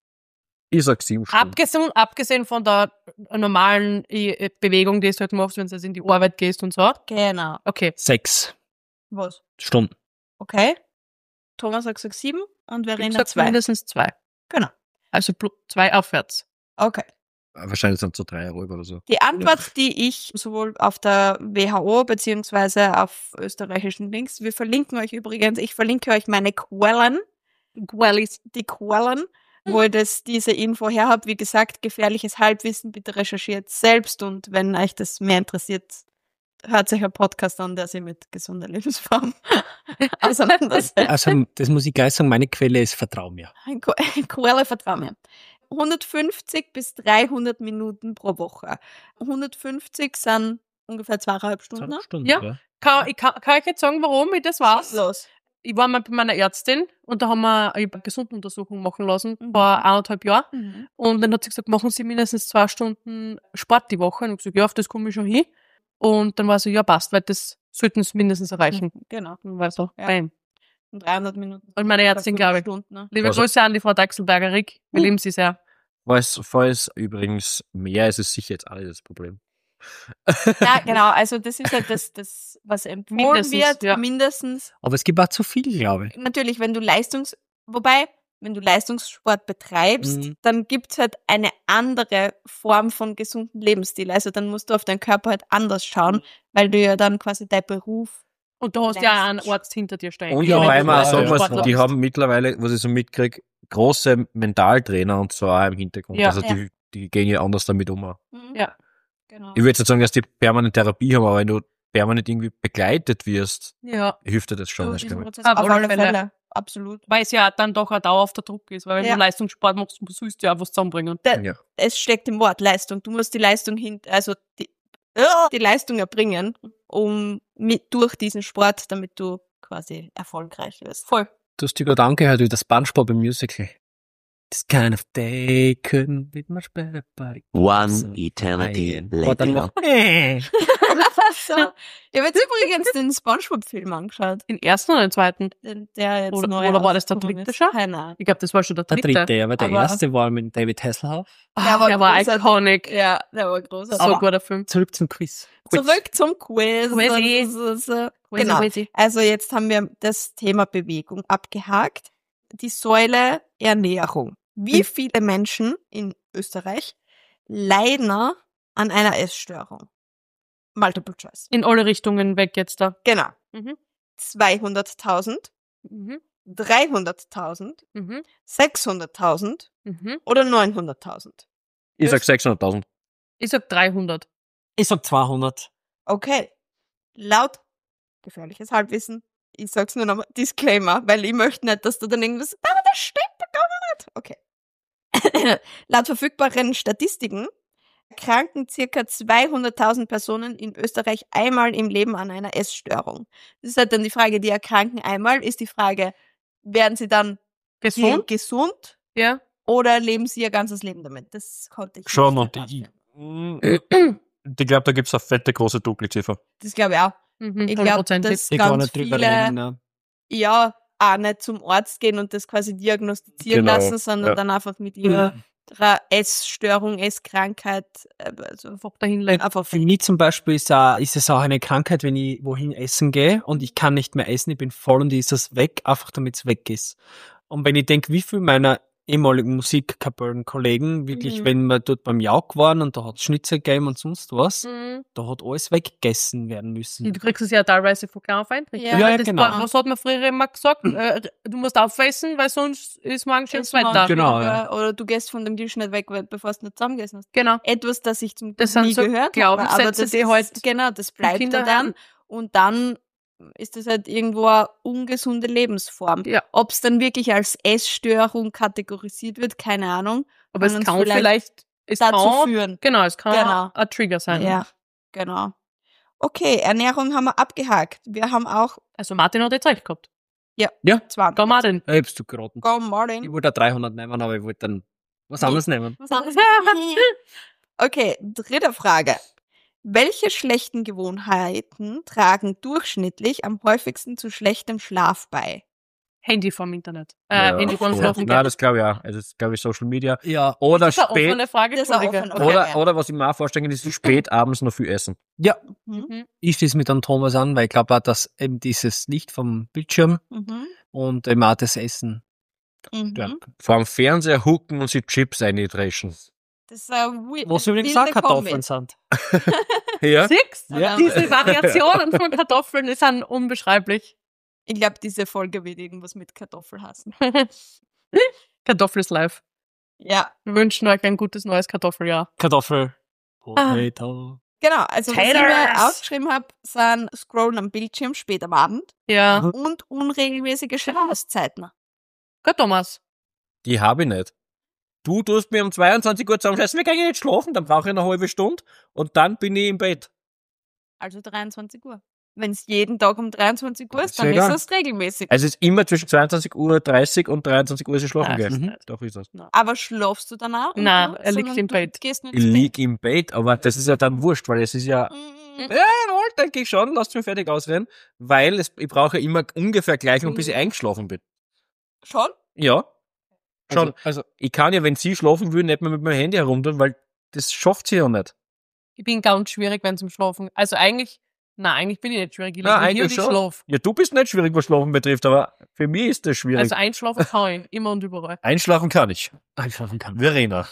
Ich sag sieben Stunden. Abgesehen, abgesehen von der normalen äh, Bewegung, die du halt machst, wenn du jetzt in die Arbeit gehst und so. Genau. Okay. Sechs Was? Stunden. Okay. Thomas sagt sag sieben und Ich Verena sag zwei. mindestens zwei. Genau. Also pl- zwei aufwärts. Okay. Wahrscheinlich sind es so drei Euro oder so. Die Antwort, die ich sowohl auf der W H O beziehungsweise auf österreichischen Links, wir verlinken euch übrigens, ich verlinke euch meine Quellen, Quellis. die Quellen, wo ich das, diese Info her habe. Wie gesagt, gefährliches Halbwissen, bitte recherchiert selbst und wenn euch das mehr interessiert, hört euch einen Podcast an, der sich mit gesunder Lebensform auseinandersetzt. Also, das muss ich gleich sagen, meine Quelle ist Vertrau mir. Eine Quelle, vertrau mir. hundertfünfzig bis dreihundert Minuten pro Woche. hundertfünfzig sind ungefähr zweieinhalb Stunden. Zwei Stunden, Ja. Kann, ich kann, kann ich jetzt sagen, warum ich das weiß? Los. Ich war mal bei meiner Ärztin und da haben wir eine Gesundenuntersuchung machen lassen, Mhm. vor eineinhalb Jahren. Mhm. Und dann hat sie gesagt, machen Sie mindestens zwei Stunden Sport die Woche. Und ich gesagt, ja, auf das komme ich schon hin. Und dann war sie, ja, passt, weil das sollten sie mindestens erreichen. Genau. Und war so, Ja. bam. Und dreihundert Minuten. Und meine Ärztin, glaube ich. Stunden, ne? Liebe Also- Grüße an die Frau Dachselberger-Rick. Wir Mhm. lieben sie sehr. Falls, falls übrigens mehr ist, ist sicher jetzt auch nicht das Problem. Ja, genau. Also das ist halt das, das was empfohlen Mindestens, wird. ja. Mindestens. Aber es gibt auch zu viel, glaube ich. Natürlich, wenn du Leistungs... Wobei, wenn du Leistungssport betreibst, Mhm. dann gibt's halt eine andere Form von gesundem Lebensstil. Also dann musst du auf deinen Körper halt anders schauen, Mhm. weil du ja dann quasi dein Beruf... Und du hast ja auch einen Arzt hinter dir stehen. Und Ja, wobei man auch ja, sagen ja, muss, Sportler die bist. haben mittlerweile, was ich so mitkriege, große Mentaltrainer und so auch im Hintergrund. Ja. also die, die gehen ja anders damit um. Mhm. Ja. Genau. Ich würde jetzt nicht sagen, dass die permanent Therapie haben, aber wenn du permanent irgendwie begleitet wirst, Ja. hilft dir das schon. Durch Das diesen glaube ich. Prozess. Auf Auf alle alle Fälle. Fälle. Absolut. Weil es ja dann doch ein dauerhafter Druck ist. Weil wenn Ja. du Leistungssport machst, sollst du ja auch was zusammenbringen. Der- Ja. Es steckt im Wort Leistung. Du musst die Leistung hin, also die, äh, die Leistung erbringen, um mit, durch diesen Sport, damit du quasi erfolgreich wirst. Voll. Du hast dich gerade angehört wie das SpongeBob im Musical. This kind of day couldn't be much better, buddy. One eternity Und dann later. noch, äh. so. Ich habe jetzt übrigens den SpongeBob-Film angeschaut, Den ersten oder den zweiten? den, der jetzt Oder- neu oder war das der rausgekommen dritte ist. schon? Keine Ahnung. Ich glaube, das war schon der Der dritte. dritte, aber der Aber- erste war mit David Hasselhoff. Ah, Der war der war großartig. iconic. Ja, der war großartig. So ein guter Film. Zurück zum Quiz. Zurück zum Quiz. Quizzy. So, so, so. Quizzy, Genau. quizzy. Also jetzt haben wir das Thema Bewegung abgehakt. Die Säule Ernährung. Wie Mhm. viele Menschen in Österreich leiden an einer Essstörung? Multiple Choice. In alle Richtungen weg jetzt da. Genau. Mhm. zweihunderttausend, Mhm. dreihunderttausend, Mhm. sechshunderttausend Mhm. oder neunhunderttausend? Ich sag sechshunderttausend. Ich sag dreihundert. Ich sag zweihundert. Okay. Laut gefährliches Halbwissen, ich sag's nur nochmal, Disclaimer, weil ich möchte nicht, dass du dann irgendwas, aber das stimmt doch gar nicht. Okay. Laut verfügbaren Statistiken erkranken circa zweihunderttausend Personen in Österreich einmal im Leben an einer Essstörung. Das ist halt dann die Frage, die erkranken einmal, ist die Frage, werden sie dann Gesund? gesund Ja. oder leben sie ihr ganzes Leben damit? Das konnte ich Schon, nicht und ich, herausfinden. ich glaube, da gibt's eine fette große Dunkelziffer. Das glaube ich auch. Mhm. Ich glaube, hundertprozentig. dass Ich kann ganz nicht drüber viele reden. Ne? ja auch nicht zum Arzt gehen und das quasi diagnostizieren Genau, lassen, sondern ja. dann einfach mit ihr Essstörung, Esskrankheit, äh, also Einfach dahin legen. einfach Für mich zum Beispiel ist, auch, ist es auch eine Krankheit, wenn ich wohin essen gehe und ich kann nicht mehr essen, ich bin voll und ist das weg, einfach damit es weg ist. Und wenn ich denke, wie viel meiner ehemaligen Musikkapellenkollegen wirklich, Mhm. wenn wir dort beim Jauch waren und da hat Schnitzel gegeben und sonst was, Mhm. da hat alles weggegessen werden müssen. Du kriegst es ja teilweise von klein auf eintritt. Ja, ja, das genau. war, was hat man früher immer gesagt? Äh, du musst aufessen, weil sonst ist morgen schönes Ist morgen Wetter. Genau, wieder, ja. Oder du gehst von dem Tisch nicht weg, weil- bevor du nicht zusammengegessen hast. Genau. Etwas, das ich zum Das Glück sind nie so gehört habe. Glaubenssätze, Aber das die ist, halt genau, das bleibt Kinder da dann. haben. Und dann ist das halt irgendwo eine ungesunde Lebensform. Ja. Ob es dann wirklich als Essstörung kategorisiert wird, keine Ahnung. Aber es uns kann vielleicht, es dazu kann, führen. genau, es kann Genau. ein Trigger sein. Ja, genau. Okay, Ernährung haben wir abgehakt. Wir haben auch Also Martin hat jetzt recht gehabt. zwanzig. Komm Martin. Ich hab's du geraten. Go Ich Martin. wollte da dreihundert nehmen, aber ich wollte dann was Nee. anderes nehmen. Was anderes? Okay, dritte Frage. Welche schlechten Gewohnheiten tragen durchschnittlich am häufigsten zu schlechtem Schlaf bei? Handy vom Internet. Äh, Ja, Handy vom so. Schlafen Nein, gehen. das glaube ich auch. Also das glaube ich Social Media. Ja. Oder Das ist eine spät, offene Frage, Das ist eine Entschuldige. offene Okay. Frage. oder, oder was ich mir auch vorstellen kann, ist spät abends noch viel essen. Ja, Mhm. ich schließe mit dem Thomas an, weil ich glaube auch, dass eben dieses Licht vom Bildschirm Mhm. und eben auch das Essen Mhm. stört. Vor dem Fernseher hucken und sich Chips eintreschen. Das ist eine weird, Was übrigens wilde auch Kartoffeln Kombi. sind. Ja? Siehst? Ja. Diese Variationen von Kartoffeln die sind unbeschreiblich. Ich glaube, diese Folge wird irgendwas mit Kartoffel hassen. Kartoffel ist live. Ja, Wir wünschen euch ein gutes neues Kartoffeljahr. Kartoffel. Ah. Potato. genau. Also, was ich mir Taters. aufgeschrieben habe, sind Scrollen am Bildschirm spät am Abend Ja. Mhm. und unregelmäßige Schlafenszeiten. Gut, Thomas. Die habe ich nicht. Du tust mir um zweiundzwanzig Uhr zusammenscheißen, wir gehen nicht schlafen, dann brauche ich eine halbe Stunde und dann bin ich im Bett. Also dreiundzwanzig Uhr. Wenn es jeden Tag um dreiundzwanzig Uhr ist, Ist dann ja ist egal. es regelmäßig. Also es ist immer zwischen zweiundzwanzig Uhr dreißig und dreiundzwanzig Uhr ist ich schlafen Nein, gehen. Mhm. Doch ist das. Aber schlafst du danach? Nein, er liegt im Bett. Gehst nicht Ich ins lieg im Bett, aber das ist ja dann wurscht, weil es ist ja, Bett. ja, jawohl, denke ich schon, lasst mich fertig ausreden, weil es, ich brauche ja immer ungefähr gleich lang, bis ich eingeschlafen bin. Schon? Ja, schon. Also, also Ich kann ja, wenn sie schlafen will, nicht mehr mit meinem Handy herumtun, weil das schafft sie ja nicht. Ich bin ganz schwierig, wenn es um Schlafen. Also eigentlich, nein, eigentlich bin ich nicht schwierig. Ich Nein, liege hier eigentlich und ich schon. schlaf. Ja, du bist nicht schwierig, was Schlafen betrifft, aber für mich ist das schwierig. Also einschlafen kann ich, immer und überall. Einschlafen kann ich. einschlafen kann. Verena.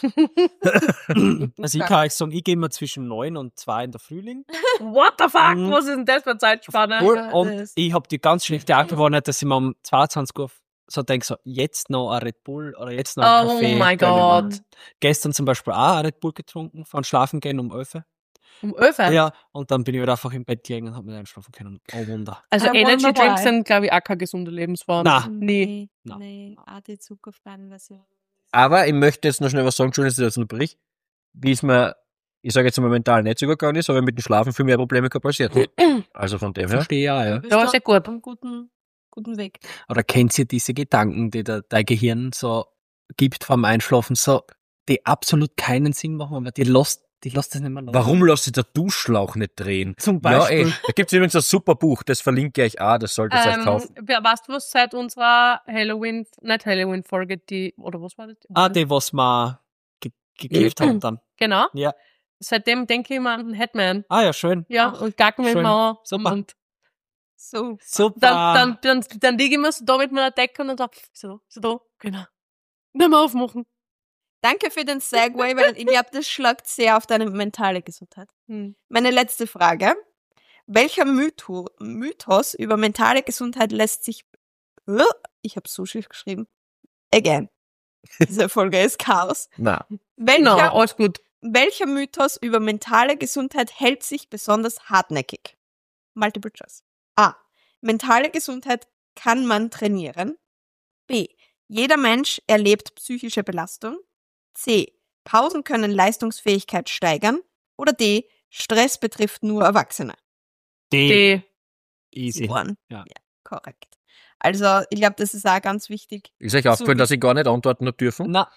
Also ich kann euch sagen, ich gehe immer zwischen neun und zwei in der Frühling. What the fuck? Mhm. Was ist denn das für eine Zeitspanne? Cool. Ja, Und das- ich habe die ganz schlechte Angewohnheit, dass ich mir um zweiundzwanzig Uhr so denke, so, jetzt noch ein Red Bull oder jetzt noch ein Oh Kaffee. mein gönn ich mir. Gott. Gestern zum Beispiel auch ein Red Bull getrunken, von Schlafen gehen um elf. Um elf? Ja, und dann bin ich halt einfach im Bett gelegen und habe mich einschlafen können. Oh Wunder. Also I Energy wonder Drinks why. sind, glaube ich, auch keine gesunde Lebensform. Na. Nee. Na. Nee, auch die zuckerfreien Version. Aber ich möchte jetzt noch schnell was sagen, schön, dass ich das unterbrich. Wie es mir, ich sage jetzt mal mental nicht so gegangen ist, aber mit dem Schlafen viel mehr Probleme gehabt als jetzt. Also von dem her. Verstehe ja, ja. Bist Ja, du sehr gut. auf einem guten, guten Weg. Oder kennt ihr diese Gedanken, die da, dein Gehirn so gibt vorm Einschlafen, so, die absolut keinen Sinn machen, aber die lässt, die lässt das nicht mehr los. Warum lässt sich der Duschschlauch nicht drehen? Zum Ja, Beispiel. ey. Da gibt's übrigens ein super Buch, das verlinke ich auch, das solltet ihr euch Ähm, kaufen. wer- weißt du, was seit unserer Halloween, nicht Halloween-Folge, die, oder was war das? Ah, die, was wir ge gekauft haben dann. Genau. Ja. Seitdem denke ich immer an den Hetman. Ah ja, schön. Ja, Ach, und gacken wir schön. mal an. Super. Und So. Super. dann, dann, dann, dann liege ich immer so da mit meiner Decke und dann sag ich, so, so da, genau. Nicht mehr aufmachen. Danke für den Segway, weil ich glaube, das schlagt sehr auf deine mentale Gesundheit. Hm. Meine letzte Frage. Welcher Mytho Mythos über mentale Gesundheit lässt sich... Äh, Ich habe so schief geschrieben. Again. Diese Folge ist Chaos. Na, Welcher, Genau, alles gut. welcher Mythos über mentale Gesundheit hält sich besonders hartnäckig? Multiple Choice. A. Mentale Gesundheit kann man trainieren. B. Jeder Mensch erlebt psychische Belastung. C. Pausen können Leistungsfähigkeit steigern. Oder D. Stress betrifft nur Erwachsene. Die. Die, Easy. One. Ja. Korrekt. Also, ich glaube, das ist auch ganz wichtig. ist euch aufgefallen, dass ich gar nicht antworten habe dürfen? Na,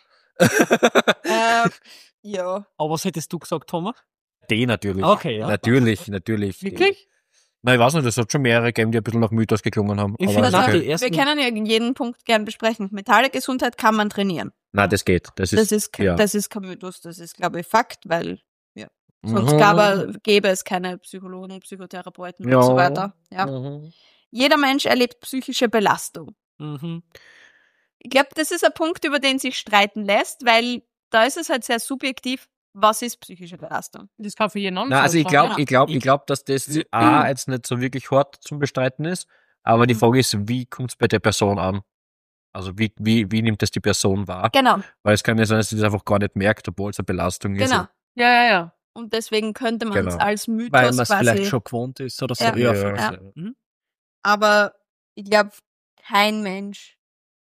äh, ja. aber was hättest du gesagt, Thomas? Die natürlich. Okay, ja. Natürlich, natürlich. wirklich? Nein, ich weiß nicht, es hat schon mehrere gegeben, die ein bisschen nach Mythos geklungen haben. Ich aber finde ist nach okay. die ersten, Wir können ja jeden Punkt gern besprechen. Mentale Gesundheit kann man trainieren. Nein, das geht. Das ist, Das ist, ke- ja. das ist kein Mythos, das ist, glaube ich, Fakt, weil ja, sonst Mhm. gäbe, gäbe es keine Psychologen, Psychotherapeuten Ja. und so weiter. Ja. Mhm. Jeder Mensch erlebt psychische Belastung. Mhm. Ich glaube, das ist ein Punkt, über den sich streiten lässt, weil da ist es halt sehr subjektiv, was ist psychische Belastung. Das kann für jeden anders Na, also ich sein. glaube, Ja. ich glaube, ich glaube, dass das A jetzt nicht so wirklich hart zum Bestreiten ist, aber die Frage ist, wie kommt es bei der Person an? Also wie, wie, wie nimmt das die Person wahr? Genau, Weil es kann ja sein, dass sie das einfach gar nicht merkt, obwohl es eine Belastung ist. genau. Ja, ja, ja. Und deswegen könnte man es Genau. als Mythos Weil man es quasi... vielleicht schon gewohnt ist oder so. Ja. Ja, voll. Ja. Mhm. Aber ich glaube, kein Mensch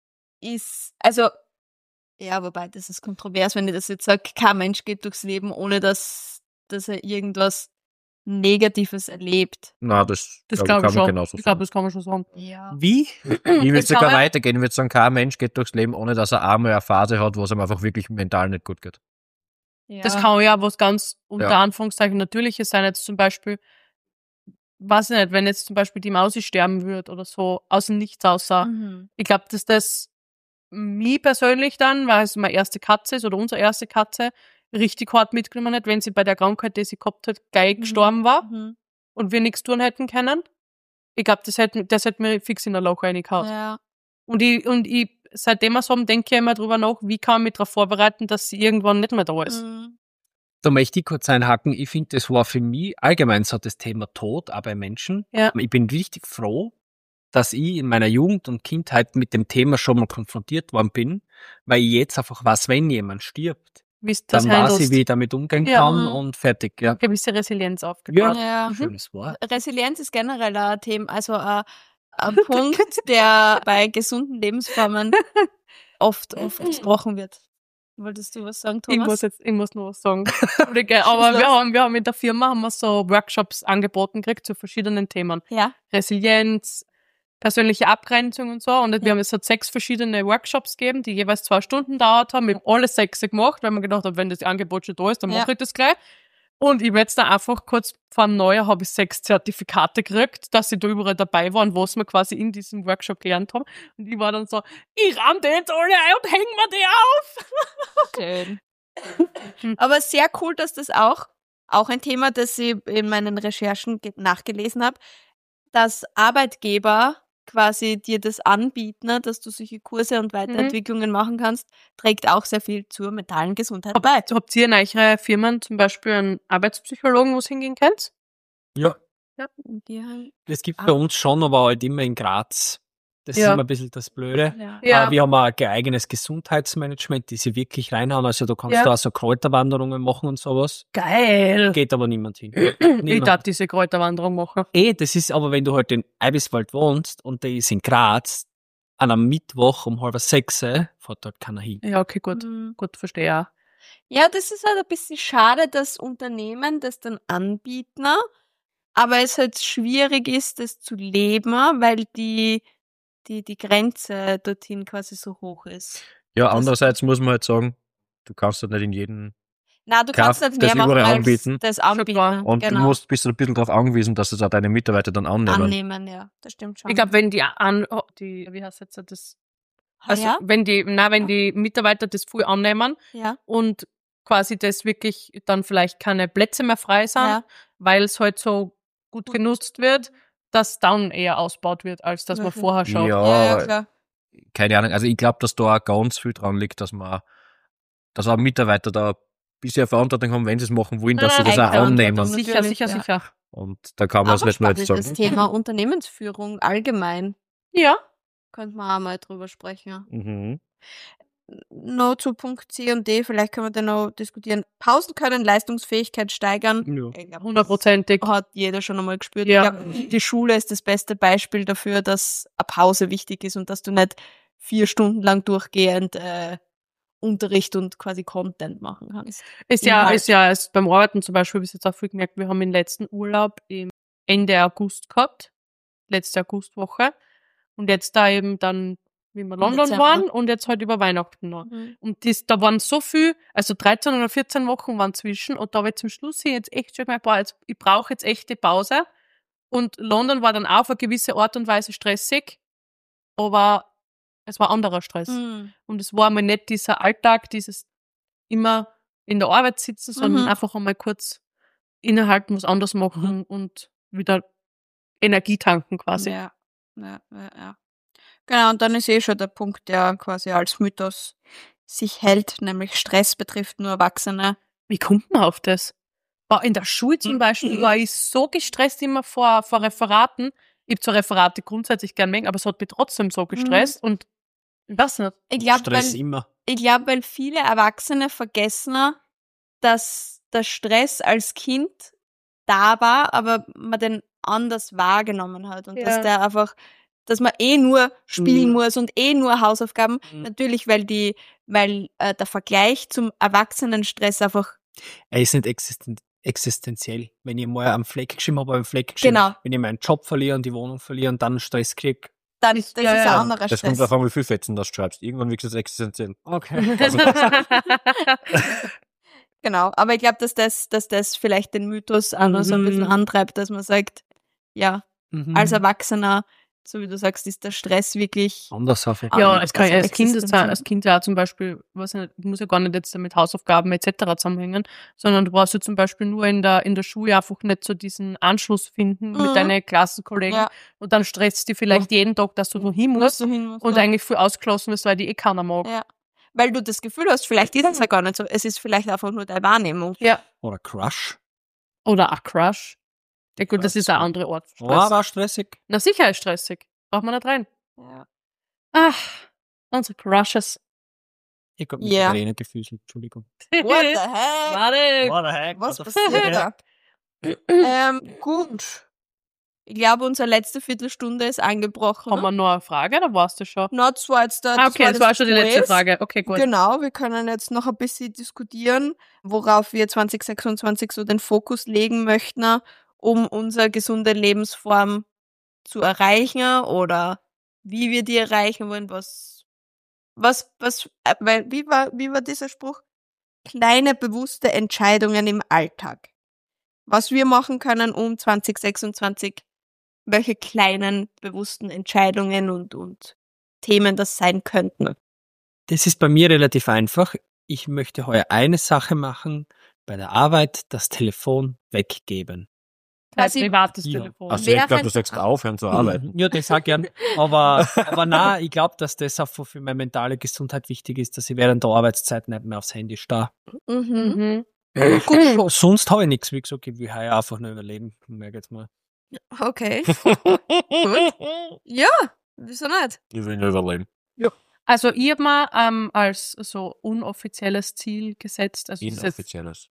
ist, also, ja, wobei, das ist kontrovers, wenn ich das jetzt sage, kein Mensch geht durchs Leben, ohne dass, dass er irgendwas Negatives erlebt. Na, das, Das glaub glaube kann ich man schon. genauso ich glaube, sagen. das kann man schon sagen. Ja. Wie? Ich würde Ich sogar glaube- weitergehen. Ich würde sagen, kein Mensch geht durchs Leben, ohne dass er einmal eine Phase hat, wo es ihm einfach wirklich mental nicht gut geht. ja. Das kann ja was ganz unter Ja. Anführungszeichen Natürliches sein. Jetzt zum Beispiel, weiß ich nicht, wenn jetzt zum Beispiel die Mausi sterben würde oder so, aus dem Nichts außer. Mhm. Ich glaube, dass das mich persönlich dann, weil es meine erste Katze ist oder unsere erste Katze, richtig hart mitgenommen hat, wenn sie bei der Krankheit, die sie gehabt hat, gleich Mhm. gestorben war Mhm. und wir nichts tun hätten können. Ich glaube, das hätte, das hätte mir fix in der Loch reingehauen. Ja. Und ich, und ich, seitdem wir so haben, denke ich immer drüber nach, wie kann ich mich darauf vorbereiten, dass sie irgendwann nicht mehr da ist. Mhm. Da möchte ich kurz einhaken. Ich finde, das war für mich allgemein so das Thema Tod, auch bei Menschen. Ja. Ich bin richtig froh, dass ich in meiner Jugend und Kindheit mit dem Thema schon mal konfrontiert worden bin, weil ich jetzt einfach weiß, wenn jemand stirbt, Wie es das dann weiß ich, handelst. wie ich damit umgehen Ja. kann Mhm. und fertig. Ja, Gewisse Resilienz aufgebaut. Ja. schönes Wort. Resilienz ist generell ein Thema, also ein, ein Punkt, der bei gesunden Lebensformen oft, oft gesprochen wird. Wolltest du was sagen, Ich muss Thomas? jetzt, ich muss noch was sagen. Entschuldige, Aber wir haben, wir haben in der Firma haben wir so Workshops angeboten gekriegt zu verschiedenen Themen. Ja. Resilienz, persönliche Abgrenzung und so. Und wir Ja. haben jetzt so sechs verschiedene Workshops gegeben, die jeweils zwei Stunden dauert haben. Wir haben alle sechs gemacht, weil wir gedacht haben, wenn das Angebot schon da ist, dann Ja. mache ich das gleich. Und ich habe jetzt da einfach kurz vor dem Neujahr habe ich sechs Zertifikate gekriegt, dass ich da überall dabei war und was wir quasi in diesem Workshop gelernt haben. Und ich war dann so, ich ramm die jetzt alle ein und häng mir die auf. Schön. Aber sehr cool, dass das auch, auch ein Thema, das ich in meinen Recherchen ge- nachgelesen habe, dass Arbeitgeber quasi dir das anbieten, ne, dass du solche Kurse und Weiterentwicklungen machen kannst, trägt auch sehr viel zur mentalen Gesundheit bei. Habt, habt ihr in eurer Firmen zum Beispiel einen Arbeitspsychologen, wo ihr hingehen könnt? Ja, Die haben, das gibt Ah. bei uns schon, aber halt immer in Graz. Das Ja. ist immer ein bisschen das Blöde. ja. Ja. Äh, wir haben auch ein eigenes Gesundheitsmanagement, die sie wirklich reinhauen. Also da kannst Ja. du auch so Kräuterwanderungen machen und sowas. Geil. Geht aber niemand hin. Ich Niemand. darf diese Kräuterwanderung machen. Eh, das ist aber, wenn du halt in Eibiswald wohnst und der ist in Graz, an einem Mittwoch um halb sechs, äh, fährt dort keiner hin. Ja, okay, gut. Mhm. Gut, verstehe ja. Ja, das ist halt ein bisschen schade, dass Unternehmen das dann anbieten, aber es halt schwierig ist, das zu leben, weil die, die, die Grenze dorthin quasi so hoch ist. Ja, Das- andererseits muss man halt sagen, du kannst halt nicht in jedem Na, du Kraft kannst nicht das mehr machen überall als anbieten. das anbieten. klar. und genau. du musst bist ein bisschen darauf angewiesen, dass es auch deine Mitarbeiter dann annehmen. annehmen, ja, das stimmt schon. Ich glaube, wenn die an, oh, die, wie heißt jetzt das? ah, Also, ja, wenn die, na, wenn die Mitarbeiter das früh annehmen ja, und quasi das wirklich dann vielleicht keine Plätze mehr frei sind, ja, weil es halt so gut Gut. genutzt wird, dass dann eher ausgebaut wird, als dass man Wirklich? vorher schaut. Ja, ja, ja, klar. keine Ahnung. Also ich glaube, dass da auch ganz viel dran liegt, dass man, dass auch Mitarbeiter da ein bisschen Verantwortung haben, wenn sie es machen wollen, dass sie das auch Eigenverantwortung. annehmen. Sicher, Natürlich, sicher, ja. sicher. Und da kann man es Aber nicht nur jetzt spannend, sagen. das Thema Unternehmensführung allgemein. Ja. Könnte man auch mal drüber sprechen. Mhm. Noch zu Punkt C und D, vielleicht können wir da noch diskutieren. Pausen können Leistungsfähigkeit steigern. Ja. Ich glaub, Hundertprozentig. das hat jeder schon einmal gespürt. Ja. Ich glaub, die Schule ist das beste Beispiel dafür, dass eine Pause wichtig ist und dass du nicht vier Stunden lang durchgehend äh, Unterricht und quasi Content machen kannst. Ist ja, Inhalt. ist ja, ist beim Arbeiten zum Beispiel, habe ich jetzt auch viel gemerkt, wir haben den letzten Urlaub im Ende August gehabt, letzte Augustwoche. Und jetzt da eben dann, wie wir in London Dezember. waren und jetzt halt über Weihnachten noch. Und das, da waren so viel, also dreizehn oder vierzehn Wochen waren zwischen und da habe ich zum Schluss hin jetzt echt schon gemerkt, boah, jetzt, ich brauche jetzt echt die Pause. Und London war dann auch auf eine gewisse Art und Weise stressig, aber Es war anderer Stress. Mhm. Und es war einmal nicht dieser Alltag, dieses immer in der Arbeit sitzen, sondern Mhm. einfach einmal kurz innehalten, was anderes machen und wieder Energie tanken quasi. Ja, ja, ja, ja. Genau, und dann ist eh schon der Punkt, der quasi als Mythos sich hält, nämlich Stress betrifft nur Erwachsene. Wie kommt man auf das? Boah, in der Schule zum Beispiel war ich so gestresst immer vor, vor Referaten. Ich habe zwar Referate grundsätzlich gern mögen, aber es hat mich trotzdem so gestresst und ich weiß nicht. Ich glaube, Stress weil, immer. ich glaub, weil viele Erwachsene vergessen, dass der Stress als Kind da war, aber man den anders wahrgenommen hat und Ja. dass der einfach, dass man eh nur spielen Mhm. muss und eh nur Hausaufgaben. Mhm. Natürlich, weil die, weil äh, der Vergleich zum Erwachsenenstress einfach Er ist nicht existen existenziell. Wenn ich mal am Fleck geschrieben habe, habe ich am Fleck geschrieben. Genau. Wenn ich meinen Job verliere und die Wohnung verliere und dann Stress kriege. dann, Ist- das ja, ist ja. ein anderer Das kommt Stress. davon, wie viel Fetzen das schreibst. Irgendwann wird es existenziell. Okay. Genau, aber ich glaube, dass das, dass das vielleicht den Mythos auch noch so ein bisschen Mhm. antreibt, dass man sagt, ja, Mhm. als Erwachsener, so wie du sagst, ist der Stress wirklich Anders auf jeden Ah, Ja, ja, es kann ja also als Kind, sein, existenziell. als Kind ja zum Beispiel, weiß ich nicht, muss ja gar nicht jetzt mit Hausaufgaben et cetera zusammenhängen, sondern du brauchst ja zum Beispiel nur in der, in der Schule einfach nicht so diesen Anschluss finden Mhm. mit deinen Klassenkollegen Ja. und dann stresst die vielleicht jeden Tag, dass du noch hin was musst du hin musst. und ja. eigentlich viel ausgeschlossen ist, weil die eh keiner mag. Ja. Weil du das Gefühl hast, vielleicht ist es ja gar nicht so, es ist vielleicht einfach nur deine Wahrnehmung. Ja. Oder Crush. Oder ein Crush. Ja gut, das Stress. ist ein anderer Ort. Oh, Stress. war stressig. Na sicher ist stressig. Braucht man nicht rein. Ja. Ach, unsere Crushes. Ich hab Ja. mich Tränen gefüßelt, Entschuldigung. What the heck? Warte. What the heck? Was What the passiert fuck? da? ähm, gut. Ich glaube, unsere letzte Viertelstunde ist angebrochen. Haben wir noch eine Frage oder warst du schon? Na, das war jetzt der, Ah, okay, das war schon die letzte Quiz. Frage. Okay, gut. Genau, wir können jetzt noch ein bisschen diskutieren, worauf wir zwanzig sechsundzwanzig so den Fokus legen möchten, um unsere gesunde Lebensform zu erreichen oder wie wir die erreichen wollen, was, was, was, äh, weil, wie war, wie war dieser Spruch? Kleine bewusste Entscheidungen im Alltag. Was wir machen können, um zwanzig sechsundzwanzig, welche kleinen bewussten Entscheidungen und, und Themen das sein könnten. Das ist bei mir relativ einfach. Ich möchte heuer eine Sache machen, bei der Arbeit das Telefon weggeben. Dein quasi- privates Ja. Telefon. Also ich glaube, Während- du sagst aufhören zu arbeiten. Ja, das auch gern. Aber, aber nein, ich glaube, dass das auch für meine mentale Gesundheit wichtig ist, dass ich während der Arbeitszeit nicht mehr aufs Handy starr. Mhm. Mhm. Gut, so. Sonst habe ich nichts. Wie gesagt, ich will heuer einfach nur überleben. Merke jetzt mal. Okay. Ja, wieso nicht? Ich will nur überleben. Also ich habe mir ähm, als so unoffizielles Ziel gesetzt, also das ist jetzt, Inoffizielles.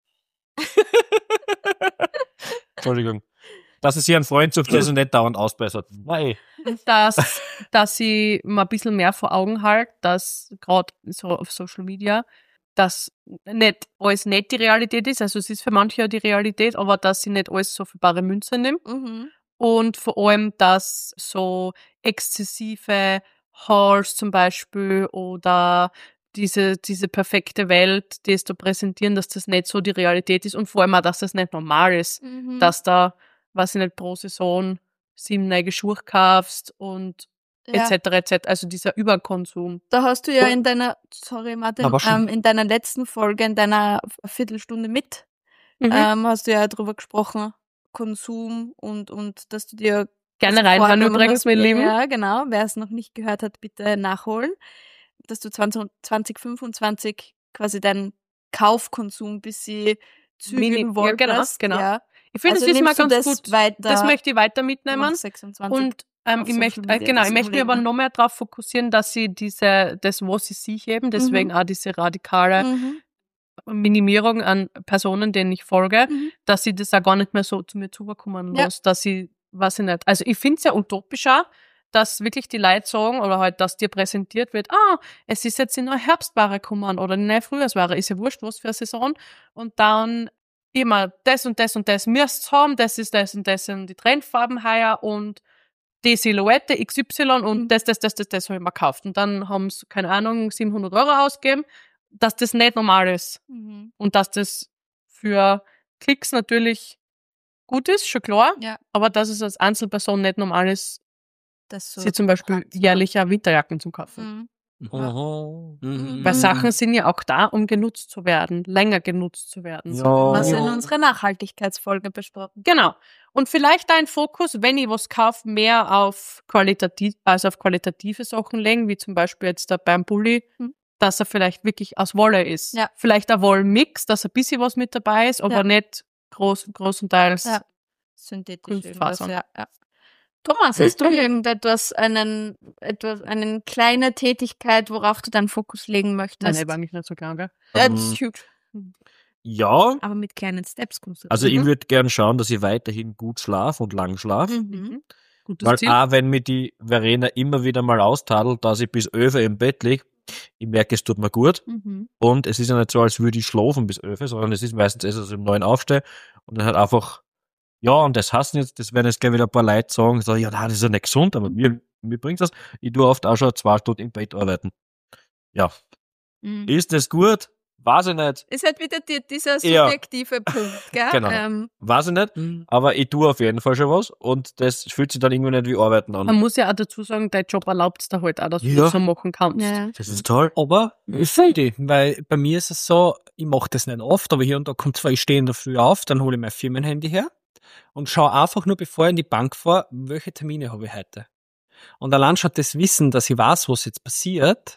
Entschuldigung. Dass es hier ein Freund sucht, der so nicht dauernd ausbessert. Nein. dass, dass ich mir ein bisschen mehr vor Augen halte, dass gerade so auf Social Media, dass nicht alles nicht die Realität ist, also es ist für manche ja die Realität, aber dass ich nicht alles so für bare Münze nehme. Mhm. Und vor allem, dass so exzessive Hauls zum Beispiel oder diese, diese perfekte Welt, die es da präsentieren, dass das nicht so die Realität ist und vor allem auch, dass das nicht normal ist, Mhm. dass da, weiß ich nicht, pro Saison sieben neue Schuhe kaufst und ja. et cetera et cetera. Also dieser Überkonsum. Da hast du ja in deiner, sorry Martin, Aber schon. ähm, in deiner letzten Folge, in deiner Viertelstunde mit, Mhm. ähm, hast du ja drüber gesprochen, Konsum und, und dass du dir Gerne was reinhören vorgenommen übrigens, hast. mein Lieben. Ja, genau. Wer es noch nicht gehört hat, bitte nachholen. Dass du zwanzig, zwanzig fünfundzwanzig quasi deinen Kaufkonsum ein bisschen zügeln Mini- ja, wolltest. genau, genau. Ja. Ich finde, Also das ist mal nimmst du ganz das gut. weiter Das möchte ich weiter mitnehmen. nach sechsundzwanzig. Und ähm, auf ich Social möchte, äh, Media genau, das ich möchte mich aber überleben. noch mehr darauf fokussieren, dass sie diese, das, was sie sich eben, deswegen auch diese radikale Mhm. Minimierung an Personen, denen ich folge, Mhm. dass sie das auch gar nicht mehr so zu mir zukommen Ja. lässt, dass sie, weiß ich nicht, also ich finde es ja utopisch auch, dass wirklich die Leute sagen oder halt, dass dir präsentiert wird, ah, es ist jetzt die neue Herbstware gekommen oder die neue Frühjahrsware, ist ja wurscht, was für eine Saison, und dann immer das und das und das müsst haben, das ist das und das sind die Trendfarben heuer und die Silhouette X Y und Mhm. das, das, das, das, das habe ich mir gekauft. Und dann haben sie, keine Ahnung, siebenhundert Euro ausgegeben, dass das nicht normal ist. Mhm. Und dass das für Klicks natürlich gut ist, schon klar, Ja. aber dass es als Einzelperson nicht normal ist, das so. Sie zum Beispiel hat. jährlich ja Winterjacken zum Kaufen. Mhm. Aha. Mhm. Weil Mhm. Sachen sind ja auch da, um genutzt zu werden, länger genutzt zu werden. Ja. Haben wir ja. in unserer Nachhaltigkeitsfolge besprochen. Genau. Und vielleicht da ein Fokus, wenn ich was kaufe, mehr auf qualitativ, also auf qualitative Sachen legen, wie zum Beispiel jetzt da beim Pulli, Mhm. dass er vielleicht wirklich aus Wolle ist. Ja. Vielleicht ein Wollmix, dass ein bisschen was mit dabei ist, aber Ja. nicht groß, großenteils. Ja. Synthetisch Kunstfasern. irgendwas, ja, ja. Thomas, hast du irgendetwas, einen, etwas, eine kleine Tätigkeit, worauf du deinen Fokus legen Nein, möchtest? ich war eigentlich nicht so klar, gell? Ja, Ähm, das ist huge. Ja, Aber mit kleinen Steps kommst du. also dazu. ich würde gern schauen, dass ich weiterhin gut schlafe und lang schlafe. Mhm. Gutes Weil Ziel. auch wenn mir die Verena immer wieder mal austadelt, dass ich bis elf im Bett liege, ich merke, es tut mir gut. Mhm. Und es ist ja nicht so, als würde ich schlafen bis elf, sondern es ist meistens erst, dass ich um neun aufstehe und dann halt einfach, ja, und das hassen jetzt, das werden jetzt gleich wieder ein paar Leute sagen, so, ja, nein, das ist ja nicht gesund, aber mir, mir bringt's das. Ich tue oft auch schon zwei Stunden im Bett arbeiten. Ja. Mhm. Ist das gut? Weiß ich nicht. Ist halt wieder die, dieser Ja. subjektive Punkt, gell? Genau. Ähm, Weiß ich nicht. Mhm. Aber ich tue auf jeden Fall schon was und das fühlt sich dann irgendwie nicht wie Arbeiten Man an. muss ja auch dazu sagen, dein Job erlaubt es dir halt auch, dass du Ja. das so machen kannst. ja. Das ist toll. Aber ich finde ich, weil bei mir ist es so, ich mache das nicht oft, aber hier und da kommt zwar, ich stehe in der Früh auf, dann hole ich mein Firmenhandy her und schaue einfach nur, bevor ich in die Bank fahre, welche Termine habe ich heute. Und allein schon das Wissen, dass ich weiß, was jetzt passiert,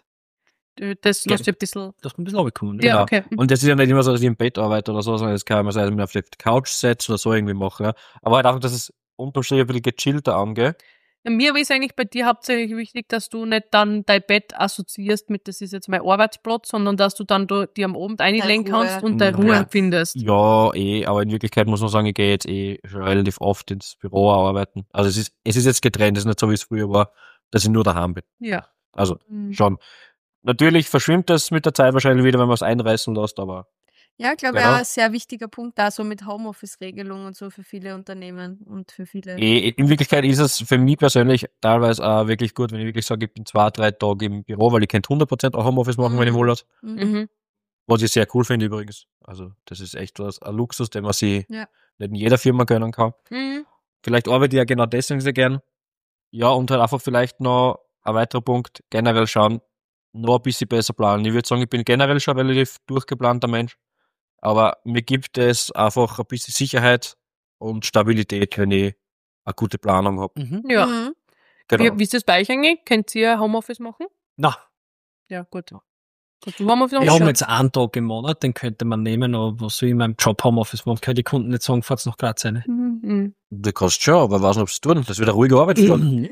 Das lässt dich ein bisschen. dass man ein bisschen runterkommen. Ja, Genau. okay. Und das ist ja nicht immer so, dass ich im Bett arbeite oder so, sondern das kann man sein, dass ich mich auf die Couch setze oder so irgendwie mache. Ja. Aber halt einfach, dass es unterm Strich ein bisschen gechillter angeht. Ja, mir ist eigentlich bei dir hauptsächlich wichtig, dass du nicht dann dein Bett assoziierst mit, das ist jetzt mein Arbeitsplatz, sondern dass du dann da, die am Abend einlegen Ruhe. kannst und deine Ja. Ruhe findest. Ja, eh, aber in Wirklichkeit muss man sagen, ich gehe jetzt eh schon relativ oft ins Büro arbeiten. Also es ist, es ist jetzt getrennt, es ist nicht so, wie es früher war, dass ich nur daheim bin. Ja. Also Mhm. schon. Natürlich verschwimmt das mit der Zeit wahrscheinlich wieder, wenn man es einreißen lässt, aber Ja, ich glaube, Genau. ja, ein sehr wichtiger Punkt da, so mit Homeoffice-Regelungen und so für viele Unternehmen und für viele. eh, in Wirklichkeit ist es für mich persönlich teilweise auch wirklich gut, wenn ich wirklich sage, ich bin zwei, drei Tage im Büro, weil ich könnte hundert Prozent auch Homeoffice machen, wenn ich Mhm. will. Mhm. Mhm. Was ich sehr cool finde übrigens. Also das ist echt was, ein Luxus, den man sich Ja. nicht in jeder Firma gönnen kann. Mhm. Vielleicht arbeite ich ja genau deswegen sehr gern. Ja, und halt einfach vielleicht noch ein weiterer Punkt, generell schauen, noch ein bisschen besser planen. Ich würde sagen, ich bin generell schon ein relativ durchgeplanter Mensch, aber mir gibt es einfach ein bisschen Sicherheit und Stabilität, wenn ich eine gute Planung habe. Mhm. Ja. Mhm. Genau. Wie, wie ist das bei euch eigentlich? Könnt ihr Homeoffice machen? Na, Ja, gut. Gut, du Homeoffice wir machst? haben jetzt einen Tag im Monat, den könnte man nehmen, aber was soll ich in meinem Job Homeoffice machen? Kann die Kunden nicht sagen, fahrt's nach Graz rein. Mhm. Du kannst schon, aber weiß nicht, ob es tun. Das wird eine ruhige Arbeitsstunde.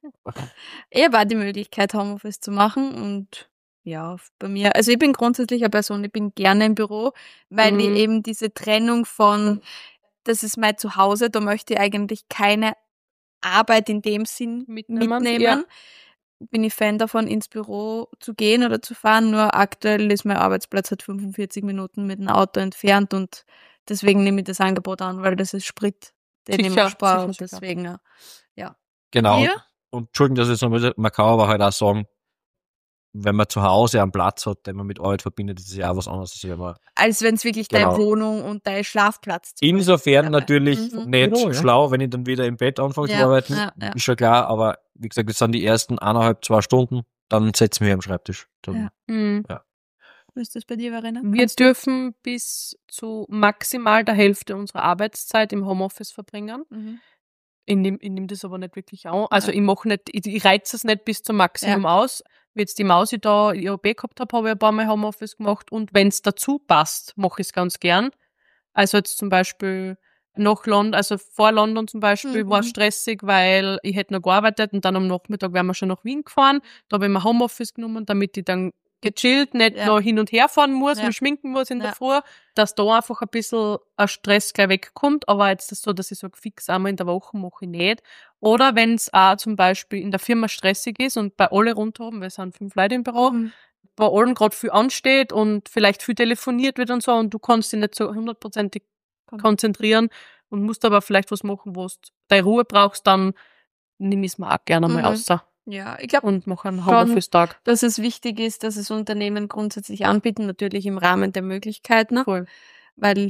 Eher war die Möglichkeit, Homeoffice zu machen und ja, bei mir, also ich bin grundsätzlich eine Person, ich bin gerne im Büro, weil Mhm. ich eben diese Trennung von, das ist mein Zuhause, da möchte ich eigentlich keine Arbeit in dem Sinn Mitnehmen, mitnehmen. ja. Bin ich Fan davon, ins Büro zu gehen oder zu fahren, nur aktuell ist mein Arbeitsplatz halt fünfundvierzig Minuten mit dem Auto entfernt und deswegen nehme ich das Angebot an, weil das ist Sprit, den ich Sicher, mir spare sicher, und sicher. deswegen, ja. Genau. Ihr? Und Entschuldigung, dass ich so muss, man kann aber halt auch sagen, wenn man zu Hause einen Platz hat, den man mit Arbeit verbindet, ist es ja auch was anderes, als wenn man Als wenn es wirklich Genau. deine Wohnung und dein Schlafplatz zum insofern Beispiel natürlich wäre. Mhm. nicht Genau, ja. schlau, wenn ich dann wieder im Bett anfange zu Ja, arbeiten, ja, ja. ist schon klar, aber wie gesagt, das sind die ersten eineinhalb, zwei Stunden, dann setzen wir am Schreibtisch. Dann, Ja. Mhm. Wie ist das bei dir, Verena? Wir dürfen bis zu maximal der Hälfte unserer Arbeitszeit im Homeoffice verbringen. Mhm. Ich nehme ich nehm das aber nicht wirklich an. Also Ja. ich mache nicht, ich, ich reize es nicht bis zum Maximum aus. Wie jetzt die Maus, die ich da I O B gehabt habe, habe ich ein paar Mal Homeoffice gemacht. Und wenn es dazu passt, mache ich es ganz gern. Also jetzt zum Beispiel nach London, also vor London zum Beispiel, Mhm. war es stressig, weil ich hätte noch gearbeitet und dann am Nachmittag wären wir schon nach Wien gefahren. Da habe ich mir Homeoffice genommen, damit ich dann gechillt, nicht Ja. noch hin und her fahren muss, Ja. mich schminken muss in Ja. der Früh, dass da einfach ein bisschen ein Stress gleich wegkommt. Aber jetzt ist es so, dass ich sage, fix einmal in der Woche mache ich nicht. Oder wenn es auch zum Beispiel in der Firma stressig ist und bei alle rundherum, wir sind fünf Leute im Büro, Mhm. bei allen gerade viel ansteht und vielleicht viel telefoniert wird und so und du kannst dich nicht so hundertprozentig konzentrieren und musst aber vielleicht was machen, wo du deine Ruhe brauchst, dann nimm ich es mir auch gerne mal Mhm. raus Ja, ich glaube, und mache einen Schon. Homeoffice-Tag. dass es wichtig ist, dass es Unternehmen grundsätzlich anbieten, natürlich im Rahmen der Möglichkeiten, Voll. weil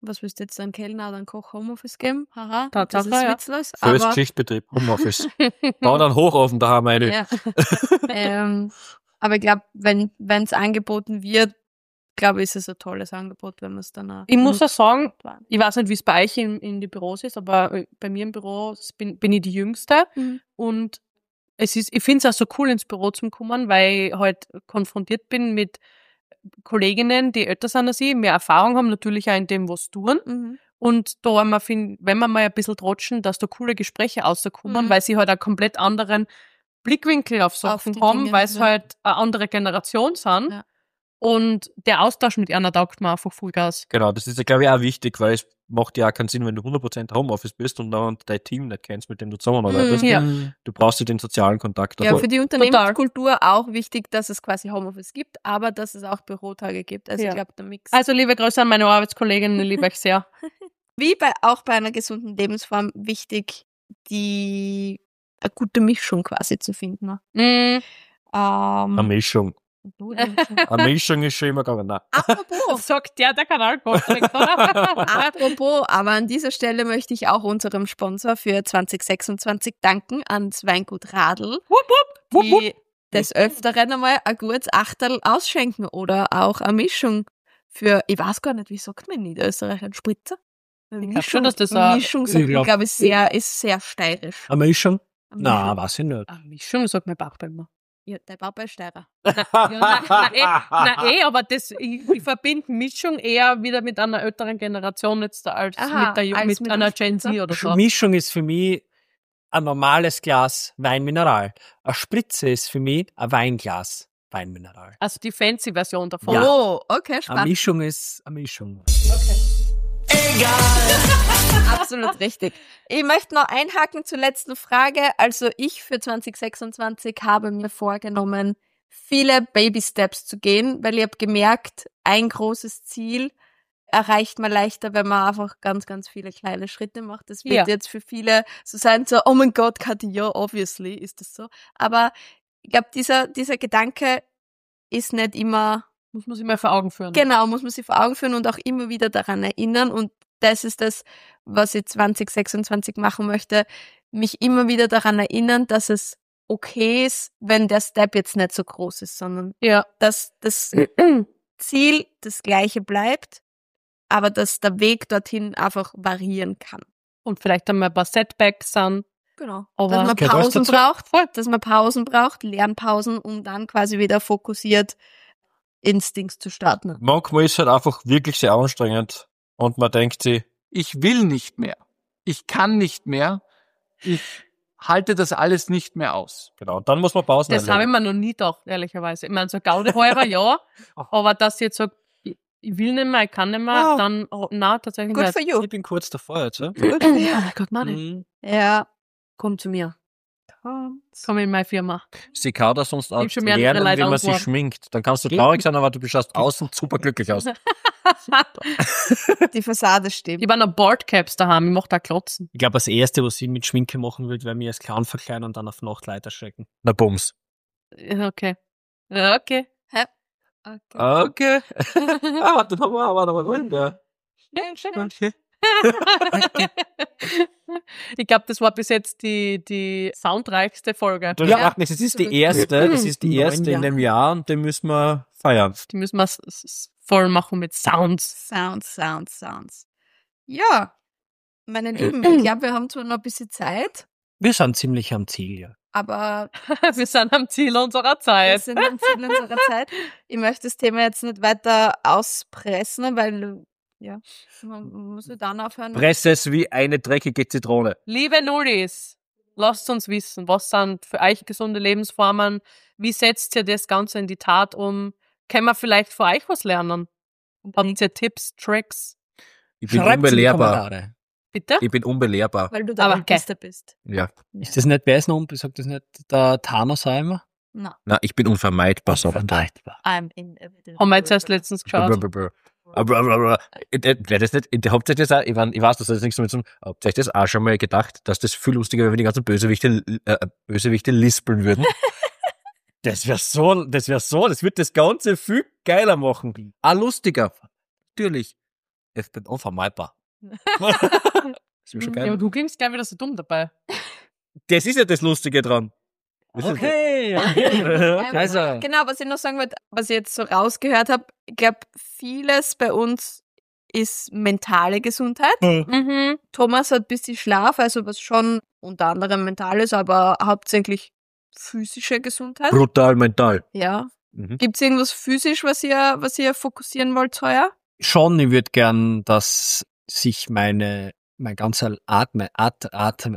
was willst du jetzt, einen Kellner oder einen Koch Homeoffice geben? Haha, Tatsache, das ist ja. witzlos. First Aber, Schichtbetrieb, Homeoffice. Bau dann Hochofen daheim eine. ja. ähm, aber ich glaube, wenn es angeboten wird, glaube ich, ist es ein tolles Angebot, wenn man es dann auch Ich muss auch sagen, nutzt. ich weiß nicht, wie es bei euch in, in die Büros ist, aber bei mir im Büro bin, bin ich die Jüngste Mhm. und es ist, ich finde es auch so cool, ins Büro zu kommen, weil ich halt konfrontiert bin mit Kolleginnen, die älter sind als ich, mehr Erfahrung haben, natürlich auch in dem, was tun. Mhm. Und da einmal find, wenn wir mal ein bisschen trotschen, dass da coole Gespräche rauskommen, Mhm. weil sie halt einen komplett anderen Blickwinkel auf Sachen die haben, Dinge, weil es ja. halt eine andere Generation sind. Ja. Und der Austausch mit ihnen taugt mir einfach Vollgas. Genau, das ist ja, glaube ich, auch wichtig, weil es macht ja auch keinen Sinn, wenn du hundert Prozent Homeoffice bist und dann dein Team nicht kennst, mit dem du zusammenarbeitest. Mhm. Ja. Du brauchst ja den sozialen Kontakt. Ja, davor. für die Unternehmenskultur auch wichtig, dass es quasi Homeoffice gibt, aber dass es auch Bürotage gibt. Also Ja. ich glaube, der Mix. Also liebe Grüße an meine Arbeitskolleginnen, ich liebe euch sehr. Wie bei, auch bei einer gesunden Lebensform wichtig, die eine gute Mischung quasi zu finden. Ne? Mm, Ähm, Eine Mischung. du, eine Mischung. Eine Mischung ist schon immer gegangen. Nein. Apropos, sagt der, der kein Alkohol trinkt, oder? apropos, aber an dieser Stelle möchte ich auch unserem Sponsor für zwanzig sechsundzwanzig danken, ans Weingut Radl, Wupp, wupp, wupp, wupp. die des Öfteren einmal ein gutes Achterl ausschenken oder auch eine Mischung für, ich weiß gar nicht, wie sagt man in Niederösterreich, ein Spritzer? Eine glaub schon, dass das auch- Mischung, Ich sagt man, glaub- glaube ich, sehr, ist sehr steirisch. Eine Mischung? Eine Na, Mischung. weiß ich nicht. Ah, Mischung, sagt mein Bauch bei mir. Ja, der Papa ist Steirer. Ja, na, na, eh, na eh, aber das, ich, ich verbinde Mischung eher wieder mit einer älteren Generation jetzt als Aha, mit, der, Ju- als mit mit einer dem Gen Z oder so. Mischung ist für mich ein normales Glas Weinmineral. Eine Spritze ist für mich ein Weinglas Weinmineral. Also die fancy Version davon. Ja. Oh, okay, Eine spannend. Mischung ist eine Mischung. Absolut richtig. Ich möchte noch einhaken zur letzten Frage. Also ich für zwanzig sechsundzwanzig habe mir vorgenommen, viele Baby-Steps zu gehen, weil ich habe gemerkt, ein großes Ziel erreicht man leichter, wenn man einfach ganz, ganz viele kleine Schritte macht. Das wird Ja. jetzt für viele so sein, so, oh mein Gott, Kathi, ja, obviously ist das so. Aber ich glaube, dieser, dieser Gedanke ist nicht immer, Muss man sich mal vor Augen führen. genau, muss man sich vor Augen führen und auch immer wieder daran erinnern. Und das ist das, was ich zwanzig sechsundzwanzig machen möchte, mich immer wieder daran erinnern, dass es okay ist, wenn der Step jetzt nicht so groß ist, sondern Ja. dass das Ziel das gleiche bleibt, aber dass der Weg dorthin einfach variieren kann. Und vielleicht einmal ein paar Setbacks sind. Genau. Aber dass man gehört alles Pausen dazu. braucht, dass man Pausen braucht, Lernpausen, um dann quasi wieder fokussiert ins Dings zu starten. Manchmal ist es halt einfach wirklich sehr anstrengend und man denkt sich, Ich will nicht mehr. Ich kann nicht mehr. Ich halte das alles nicht mehr aus. genau, und dann muss man Pausen Das habe ich einlegen. mir noch nie gedacht, ehrlicherweise. Ich meine, so Gaudeheurer, ja, aber dass ich jetzt sage, ich, ich will nicht mehr, ich kann nicht mehr, Ah. dann, oh, nein, tatsächlich Good nicht. for you. Ich bin kurz davor jetzt. Ja? Good for you. Oh mein Gott, Mann, Mhm. Ja. komm zu mir. Komm in meine Firma. Sie kann das sonst auch hab schon mehrere lernen, Leute wie man sich angeworfen. schminkt. Dann kannst du Geht. traurig sein, aber du schaust außen super glücklich aus. Die Fassade stimmt. Ich habe noch Boardcaps daheim, ich mach da Klotzen. Ich glaube, das Erste, was ich mit Schminke machen würde, wäre mir als Clown verkleiden und dann auf Nachtleiter schrecken. Na bums. Ja, Okay. Ja, okay. Okay. Okay. ah, warte, dann haben wir aber noch mal ja. Okay. Ich glaube, das war bis jetzt die, die soundreichste Folge. Das Ja. macht nichts. Das ist die erste, das ist die Neun erste in Jahre. dem Jahr und den müssen wir feiern. Die müssen wir s- s- voll machen mit Sounds. Sounds, Sounds, Sounds. Ja, meine Lieben, ich glaube, wir haben zwar noch ein bisschen Zeit, Wir sind ziemlich am Ziel, ja. aber Wir sind am Ziel unserer wir Zeit. sind am Ziel unserer Zeit. Ich möchte das Thema jetzt nicht weiter auspressen, weil, ja, man muss ja dann aufhören. Presse es wie eine dreckige Zitrone. Liebe Nullis, lasst uns wissen, was sind für euch gesunde Lebensformen? Wie setzt ihr das Ganze in die Tat um? Können wir vielleicht von euch was lernen? Habt ihr Tipps, Tricks? Ich bin Schreibt's in die unbelehrbar. Kommentare. Bitte? Ich bin unbelehrbar. Weil du der Aber Älteste bist. Ja. Ist das nicht, wer ist noch, sagt das nicht der Thanos auch immer? Na, Na, ich bin unvermeidbar. So. Vermeidbar. I'm inevitable. Haben wir jetzt erst letztens geschaut. Wäre das nicht, habt ihr das auch, ich, mein, ich weiß, dass das nichts damit zu tun, habt ihr euch das auch schon mal gedacht, dass das viel lustiger wäre, wenn die ganzen Bösewichte, äh, Bösewichte lispeln würden? Das wäre so, das wäre so, das wird das Ganze viel geiler machen. Ah, lustiger. Natürlich. Ich bin unvermeidbar. Ist mir schon Ja, aber geil. du klingst gleich wieder so dumm dabei. Das ist ja das Lustige dran. Das ist Okay, okay. Also, Genau, was ich noch sagen wollte, was ich jetzt so rausgehört habe, ich glaube, vieles bei uns ist mentale Gesundheit. Mhm. Thomas hat ein bisschen Schlaf, also was schon unter anderem mental ist, aber hauptsächlich physische Gesundheit. brutal mental. Ja. Mhm. Gibt es irgendwas physisch, was ihr, was ihr fokussieren wollt heuer? schon, ich würde gern, dass sich meine, mein ganzer Atme, At, Atme,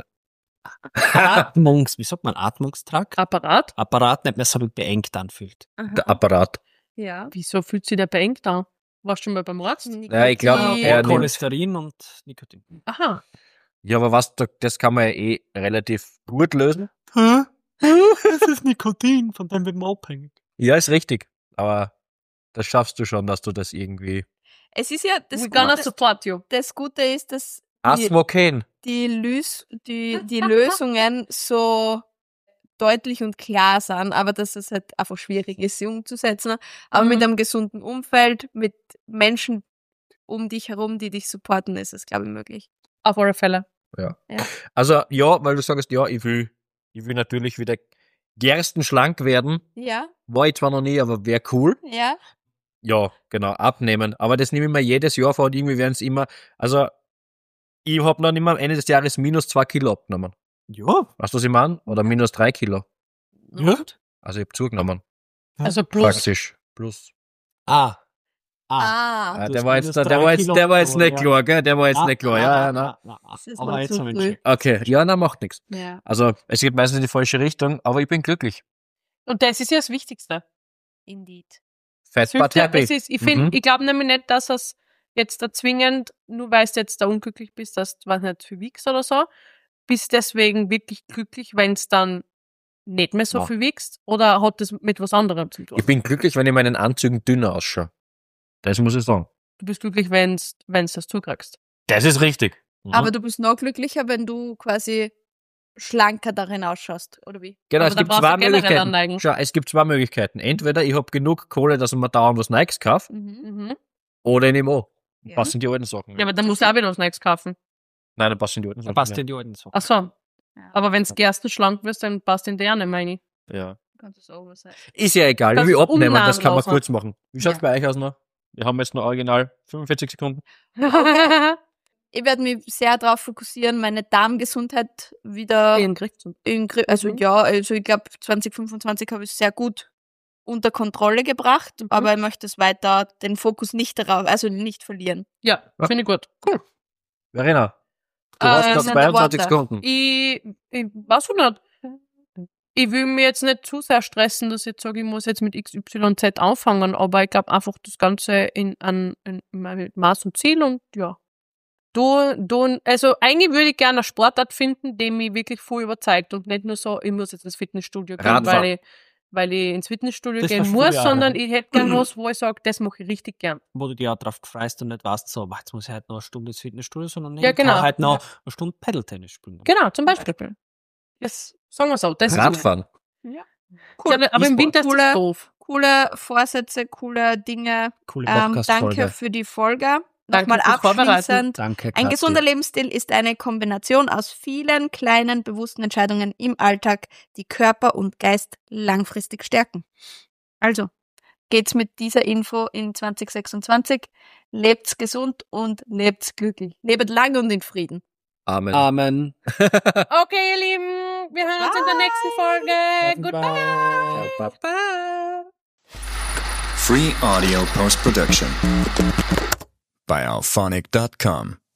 Atmungs, wie sagt man, Atmungstrakt? Apparat? Apparat nicht mehr so beengt anfühlt. Der Apparat. Ja. Wieso fühlt sich der beengt an? Warst du schon mal beim Arzt? Ja, ich glaub, Nikotin. er nimmt- Cholesterin und Nikotin. Aha. Ja, aber was, da- das kann man ja eh relativ gut lösen. Hä? Das ist Nikotin, von dem wird man abhängig. Ja, ist richtig. Aber das schaffst du schon, dass du das irgendwie... Es ist ja, das We're gonna Gute, support you. das Gute ist, dass die, Asmoken. die, Lüs, die, die Lösungen so deutlich und klar sind, aber dass es halt einfach schwierig ist, sie umzusetzen. Aber Mhm. mit einem gesunden Umfeld, mit Menschen um dich herum, die dich supporten, ist es, glaube ich, möglich. Auf alle Fälle. Also, ja, weil du sagst, ja, ich will, ich will natürlich wieder gerstenschlank werden. Ja, War ich zwar noch nie, aber wäre cool. ja. Ja, genau, abnehmen. Aber das nehme ich mir jedes Jahr vor und irgendwie werden es immer, also, ich hab noch immer am Ende des Jahres minus zwei Kilo abgenommen. Ja. Weißt du, was ich meine? Oder minus drei Kilo. Ja. Also, ich hab zugenommen. Also plus. Praktisch. Plus. Ah. Ah. Ah, Ah, du der hast war jetzt, minus der drei war jetzt, Kilo der war jetzt abgenommen, nicht ja. klar, gell? Der war jetzt nicht klar, ja, ja, na. na, na. das ist Aber noch jetzt zu haben wir früh. entschieden. Okay, ja, na, macht nichts. Ja. Also, es geht meistens in die falsche Richtung, aber ich bin glücklich. Und das ist ja das Wichtigste. Indeed. Fat Es but hilft ja, happy. es ist, ich finde, Mhm. ich glaube nämlich nicht, dass es jetzt da zwingend, nur weil du jetzt da unglücklich bist, dass du was nicht viel wiegst oder so, bist deswegen wirklich glücklich, wenn es dann nicht mehr so Ja. viel wiegst, oder hat das mit was anderem zu tun? Ich bin glücklich, wenn ich in meinen Anzügen dünner ausschaue. Das muss ich sagen. Du bist glücklich, wenn du das zukriegst. Das ist richtig. Mhm. Aber du bist noch glücklicher, wenn du quasi schlanker darin ausschaust, oder wie? Genau, Aber es da gibt brauchst zwei du generell Möglichkeiten. anlegen. Schau, es gibt zwei Möglichkeiten. Entweder ich hab genug Kohle, dass ich mir dauernd was Neues kaufe, Mhm. Mhm. oder ich nehme an. Ja. Passt in die alten Sachen. Ja, aber dann musst du auch wieder was Neues kaufen. Nein, dann passt in die alten Da Sachen. passt ja. in die alten Sachen. Ach so. Ja. Aber wenn du gersten schlank wirst, dann passt in der nicht, meine ich. Ja. Kannst du es oversize. Ist ja egal, Das wie wir ist abnehmen, das kann man umnahen kurz machen. Wie schaut's Ja. bei euch aus noch? Wir haben jetzt noch original fünfundvierzig Sekunden. Ich werde mich sehr darauf fokussieren, meine Darmgesundheit wieder In den Griff zu. in Griff. Also Mhm. ja, also ich glaube zwanzig fünfundzwanzig habe ich sehr gut unter Kontrolle gebracht, Mhm. aber ich möchte es weiter den Fokus nicht darauf, also nicht verlieren. Ja, Ja. finde ich gut. Cool. Verena, du Äh, hast noch sind da zweiundzwanzig Worte. Sekunden. Ich, ich weiß nicht. Ich will mir jetzt nicht zu sehr stressen, dass ich jetzt sage, ich muss jetzt mit X Y Z anfangen, aber ich glaube einfach das Ganze in, an, in, mit Maß und Ziel und ja. Du, du, also eigentlich würde ich gerne eine Sportart finden, die mich wirklich voll überzeugt und nicht nur so, ich muss jetzt ins Fitnessstudio gehen, Radfahren. weil ich, weil ich ins Fitnessstudio Das gehen warst du muss, ja auch, sondern ja. ich hätte gern was, wo ich sage, das mache ich richtig gern. Wo du dich auch drauf freust und nicht weißt, so, "Boah, jetzt muss ich halt noch eine Stunde ins Fitnessstudio, sondern Ja, ich genau. kann halt noch eine Stunde Paddle-Tennis spielen. Genau, zum Beispiel. Das, sagen wir so. Das ist Radfahren. Ja, aber im E-Sport. Winter ist Coole- das doof. Coole Vorsätze, coole Dinge. Coole Ähm, Podcast-Folge. danke für die Folge. Danke Nochmal fürs Vorbereiten. abschließend. Danke, Ein Kathi. gesunder Lebensstil ist eine Kombination aus vielen kleinen, bewussten Entscheidungen im Alltag, die Körper und Geist langfristig stärken. Also, geht's mit dieser Info in zwanzig sechsundzwanzig. Lebt's gesund und lebt's glücklich. Lebet lang und in Frieden. Amen. Amen. Okay, ihr Lieben, wir hören uns in der nächsten Folge. Goodbye. Bye. Free audio post production by alphonic dot com.